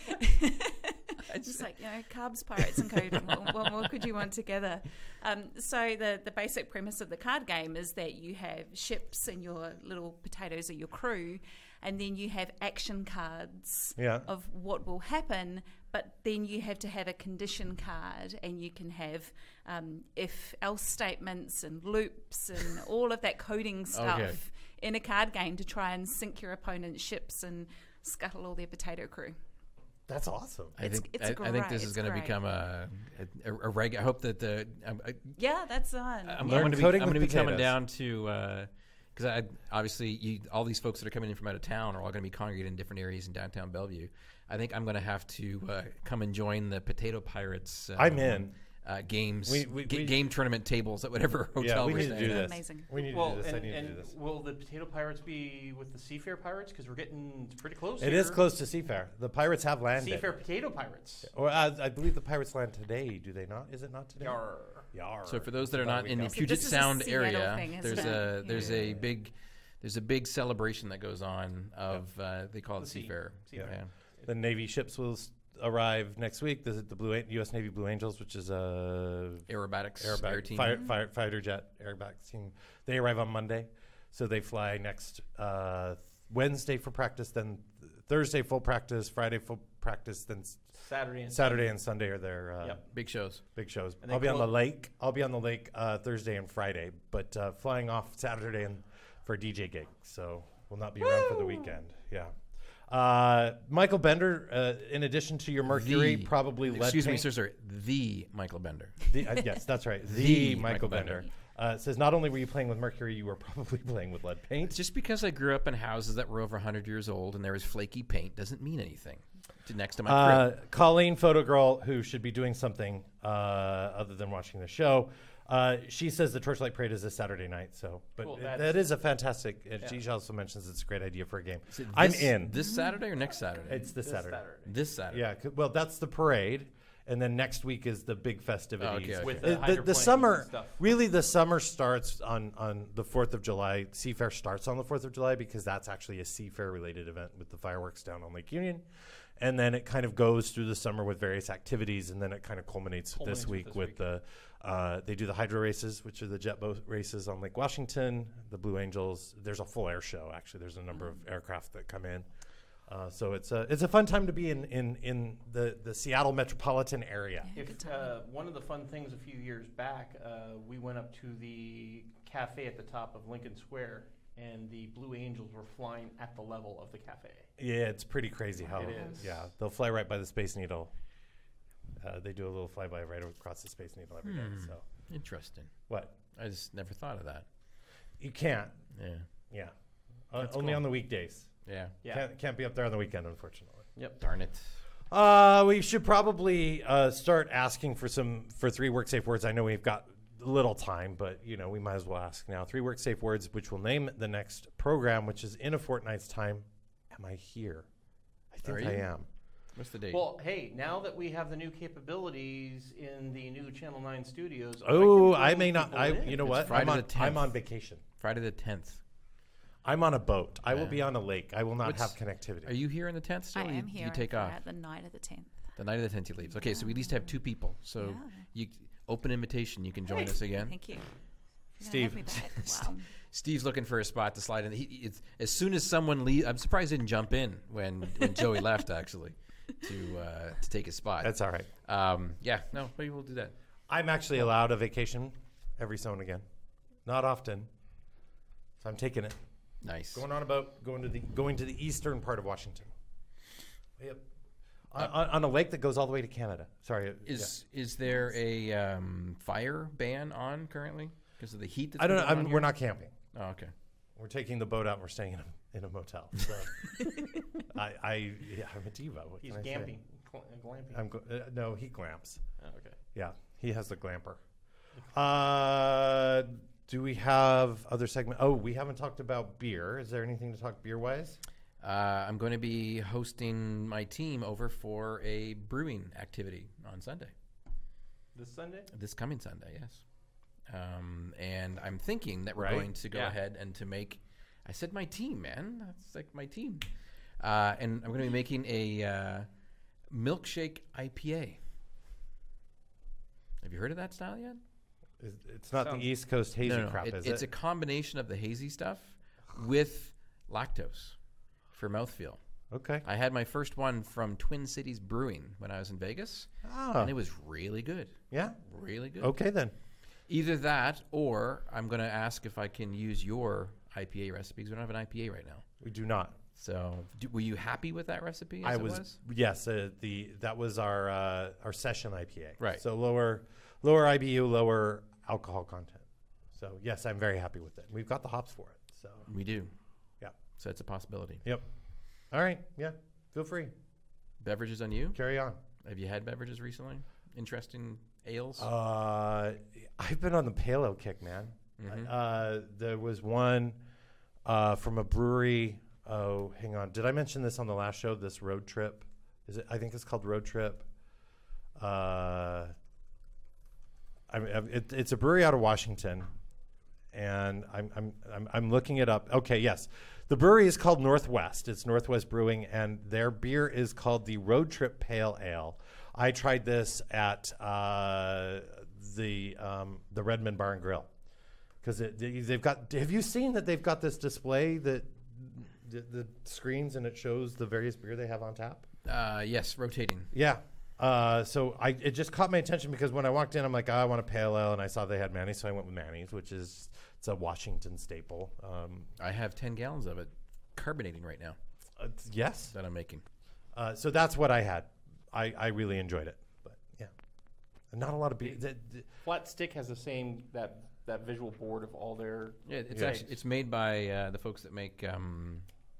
just like, you know, carbs, pirates, and coding. What, what more could you want together? Um, so the, the basic premise of the card game is that you have ships and your little potatoes are your crew, and then you have action cards Yeah. of what will happen, but then you have to have a condition card, and you can have um, if-else statements and loops and all of that coding stuff Okay. in a card game to try and sink your opponent's ships and scuttle all their potato crew. That's awesome. I It's- think it's I, I think great, this is it's going to great. become a a, a regular. I hope that the um, I, Yeah, that's on. I'm Learn going to be, coding I'm with going to be coming potatoes. down to because I obviously you, all these folks that are coming in from out of town are all going to be congregated in different areas in downtown Bellevue. I think I'm going to have to uh, come and join the Potato Pirates. Uh, I'm in. Uh, games, We- we- ga- we- game tournament tables at whatever Yeah, hotel we we're need to staying do at. this. Amazing. We need Well, to do this. and, I need and to do this. will the Potato Pirates be with the Seafair Pirates? Because we're getting pretty close. It here. is close to Seafair. The pirates have landed. Seafair Potato Pirates. Or uh, I believe the pirates land today. Do they not? Is it not today? Yar. Yar. So for those that are About a not week in the out. So Puget this is a Sound Seattle area, thing, isn't there's it? a there's a Yeah. big there's a big celebration that goes on of uh, they call it The sea. Seafair. Sea. Yeah. The Navy ships will s- arrive next week. The, the Blue U S Navy Blue Angels, which is a Aerobatics air airback team. fire, fire, fighter jet airback team. They arrive on Monday, so they fly next uh, Wednesday for practice, then th- Thursday full practice, Friday full practice, then s- Saturday and Saturday and Sunday are their uh, Yep. Big shows. big shows. And they I'll be on the clo- lake. I'll be on the lake uh, Thursday and Friday, but uh, flying off Saturday and for a D J gig, so we'll not be around for the weekend. Yeah. Uh, Michael Bender, uh, in addition to your Mercury, The- probably lead Excuse me, paint- sir, sir. The Michael Bender. The, uh, yes, that's right. The, The Michael, Michael Bender. Bender. Uh, it says not only were you playing with Mercury, you were probably playing with lead paint. Just because I grew up in houses that were over one hundred years old and there was flaky paint doesn't mean anything. To next to my Uh, crib. Colleen, photo girl, who should be doing something uh, other than watching the show, uh, she says the Torchlight Parade is this Saturday night. So, but Cool, it- that's- that is a fantastic. And Yeah. she also mentions it's a great idea for a game. Is it I'm this- in. This Saturday or next Saturday? It's this, this Saturday. Saturday. this Saturday. Yeah. c- Well, that's the parade, and then next week is the big festivities. okay, okay. With Uh, the, the, the hydroplanes summer, and stuff. really, the summer starts on, on the fourth of July. Seafair starts on the fourth of July because that's actually a Seafair related event with the fireworks down on Lake Union. And then it kind of goes through the summer with various activities, and then it kind of culminates, Culminates this with week this with week. the, uh, they do the hydro races, which are the jet boat races on Lake Washington, the Blue Angels. There's a full air show, actually. There's a number of aircraft that come in. Uh, so it's a, it's a fun time to be in, in, in the, the Seattle metropolitan area. Yeah, good If time. uh, one of the fun things a few years back, uh, we went up to the cafe at the top of Lincoln Square, and the Blue Angels were flying at the level of the cafe. Yeah, it's pretty crazy how. It is. Yeah, they'll fly right by the Space Needle. Uh, they do a little flyby right across the Space Needle every day. Hmm. So Interesting. what? I just never thought of that. You can't. Yeah. Yeah, uh, That's only cool. on the weekdays. Yeah. Yeah. Can't can't be up there on the weekend, unfortunately. Yep. Darn it. Uh, we should probably uh, start asking for some for three work safe words. I know we've got little time, but you know we might as well ask now. Three work safe words, which will name the next program, which is in a fortnight's time. Am I here? I think Are I you? am. What's the date? Well, hey, now that we have the new capabilities in the new Channel nine studios, Oh, can I bring may not. people I in. you know It's what? Friday I'm on, the tenth. I'm on vacation. Friday the tenth. I'm on a boat. I will Yeah. be on a lake. I will not What's- have connectivity. Are you here on the tenth still? I or am you, here. You take I off fly out the night of the tenth. the night of the tenth. You leave. Okay, so we at least have two people. So Yeah. you open invitation. You can join Hey. us again. Thank you. You're Steve. gonna have me back. Wow. Steve's looking for a spot to slide in. He, it's, as soon as someone leaves, I'm surprised he didn't jump in when, when Joey left actually to uh, to take his spot. That's all right. um, yeah, no, maybe we'll do that. I'm actually allowed a vacation every so and again. Not often. So I'm taking it. Nice. Going on a boat, going to the going to the eastern part of Washington. Yep. On, on, on a lake that goes all the way to Canada. Sorry. uh, Is is there a um, fire ban on currently because of the heat? That's yeah. I don't been know. going I'm, on we're here? not camping. Oh, okay. We're taking the boat out and we're staying in a, in a motel. So I, I yeah, I'm a diva. What He's can I say? gamping, gl- glamping. I'm gl- uh, no, he glamps. Oh, okay. Yeah, He has the glamper. Uh, do we have other segment? Oh, we haven't talked about beer. Is there anything to talk beer-wise? Uh, I'm going to be hosting my team over for a brewing activity on Sunday. This Sunday? This coming Sunday, yes. Um, and I'm thinking that we're Right. going to go Yeah. ahead and to make. I said my team, man. That's like my team. Uh, and I'm going to be making a uh, milkshake I P A. Have you heard of that style yet? Is- It's not Sounds- the East Coast hazy no, no, no. crap, It- is it's it? a combination of the hazy stuff with lactose for mouthfeel. Okay. I had my first one from Twin Cities Brewing when I was in Vegas, Ah, and it was really good. yeah. Really good. Okay, then. Either that, or I'm going to ask if I can use your I P A recipes. We don't have an I P A right now. We do not. So, do, were you happy with that recipe? As I it was, was. yes. Uh, the that was our uh, our session I P A. Right. So lower lower I B U, lower alcohol content. So yes, I'm very happy with it. We've got the hops for it. So We do. yeah. So it's a possibility. Yep. All right. Yeah. Feel free. Beverages on you? Carry on. Have you had beverages recently? Interesting ales? Uh, I've been on the pale ale kick, man. Mhm. Uh, there was one uh, from a brewery. Oh, hang on. Did I mention this on the last show? This road trip. Is it? I think it's called Road Trip. Uh, I mean, it, it's a brewery out of Washington, and I'm I'm I'm I'm looking it up. Okay, yes, the brewery is called Northwest. It's Northwest Brewing, and their beer is called the Road Trip Pale Ale. I tried this at uh, the um, the Redmond Bar and Grill because they've got. Have you seen that they've got this display that the, the screens and it shows the various beer they have on tap? Uh, yes, rotating. Yeah. Uh, so I it just caught my attention because when I walked in, I'm like, oh, I want a pale ale, and I saw they had Manny's, so I went with Manny's, which is it's a Washington staple. Um, I have ten gallons of it carbonating right now it's- yes. that I'm making. Uh, so that's what I had. I, I really enjoyed it, but yeah, not a lot of beer. th- th- Flat Stick has the same that that visual board of all their. Yeah, it's Yeah. actually it's made by uh, the folks that make um,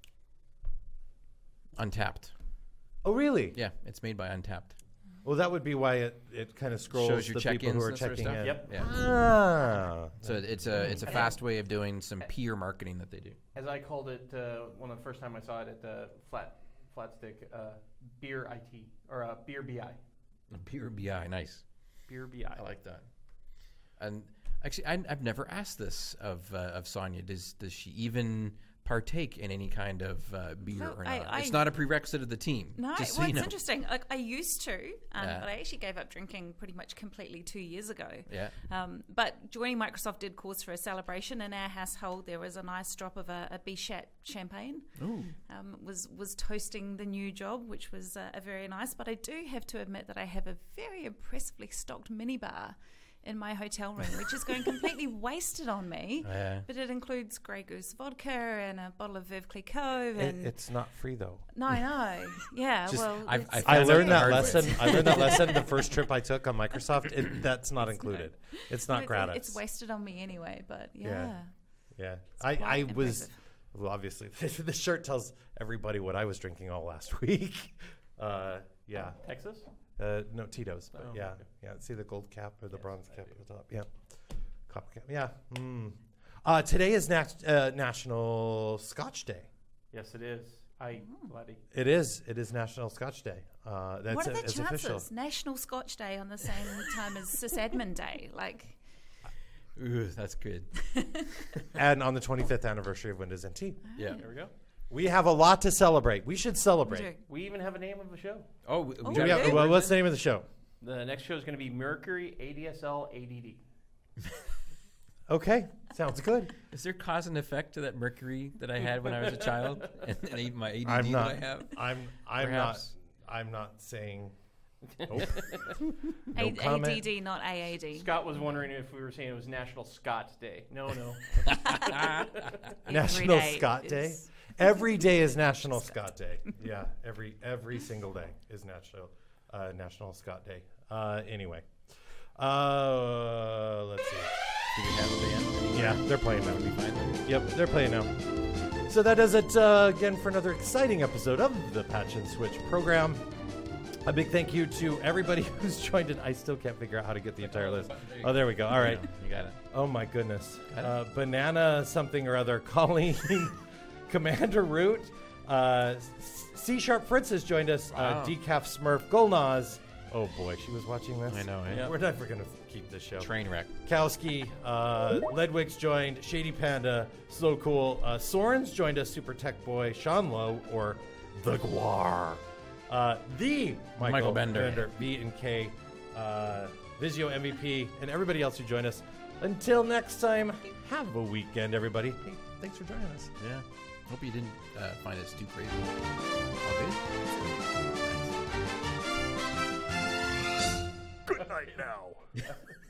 Untapped. Oh, really? Yeah, it's made by Untapped. Well, that would be why it, it kind of scrolls Shows your the people check-ins who are and that sort of checking stuff? in. Yep. Yeah. Ah. So it's a it's a fast way of doing some peer marketing that they do. As I called it, uh, one of the first time I saw it at the Flat Flat Stick, uh, beer I T or uh, beer B I, Peer B I, nice. beer B I. I like that. And actually, I, I've never asked this of uh, of Sonia. Does does she even partake in any kind of uh, beer No, or I- not? I- it's not a prerequisite of the team. No, just so well, you it's know. interesting. Like I used to, um, Yeah. but I actually gave up drinking pretty much completely two years ago. Yeah. Um, but joining Microsoft did cause for a celebration in our household. There was a nice drop of a, a Bichat champagne. Ooh. Um, was was toasting the new job, which was uh, a very nice. But I do have to admit that I have a very impressively stocked minibar in my hotel room, which is going completely wasted on me. Yeah. But it includes Grey Goose vodka and a bottle of Veuve Clicquot. It, And it's not free though. no, no, yeah. Just- well, I've- it's- I've I found learned the that hard way. lesson. I learned that lesson the first trip I took on Microsoft. It, that's not included. It's not it- gratis. It's wasted on me anyway. But yeah, Yeah. Yeah, I, quite I was impressive. well. Obviously, the shirt tells everybody what I was drinking all last week. Uh, yeah, Texas. uh, no Tito's, but Oh, yeah, okay. yeah. See the gold cap or the bronze cap at the top. Yeah, copper cap. Yeah. Mm. Uh, today is nat- uh, National Scotch Day. Yes, it is. I bloody. It is. It is National Scotch Day. Uh, that's what are a- the it's chances? official. National Scotch Day on the same time as Sis Edmund Day. Like, Ooh, that's good. And on the twenty-fifth anniversary of Windows N T, Yeah. There we go. we have a lot to celebrate. We should we celebrate. do. We even have a name of the show. Oh, we, Oh, we Do we got- have- well, what's the name of the show? The next show is going to be Mercury A D S L A D D. Okay, sounds good. is there cause and effect to that mercury that I had when I was a child and, and my A D D I'm not. that I have? I'm. I'm Perhaps. not. I'm not saying. Nope. A- No comment. A D D, not A A D. Scott was wondering if we were saying it was National Scots Day. No, no. National day Scott Day. is- Every day is National Scott Day. Yeah, every every single day is National uh, National Scott Day. Uh, anyway, uh, let's see. Do we have a band? Yeah, they're playing Can we now. find them? Yep, they're playing now. So that does it uh, again for another exciting episode of the Patch and Switch program. A big thank you to everybody who's joined in. I still can't figure out how to get the entire list. Oh, there we go. All right. You got it. Oh, my goodness. Uh, banana something or other. Colleen, Commander Root, uh, C-Sharp Fritz has joined us. Wow. Uh, Decaf Smurf, Golnaz. Oh, boy. She was watching this. I know, eh? We're never going to keep this show. Train wreck. Kowski, uh, Ledwig's joined, Shady Panda, Slow Cool, uh, Soren's joined us, Super Tech Boy, Sean Lowe, or The Guar, uh, the Michael, Michael Bender. V and K, uh, Vizio M V P, and everybody else who joined us. Until next time, have a weekend, everybody. Hey, thanks for joining us. Yeah. Hope you didn't uh, find us too crazy. Okay. Good night now.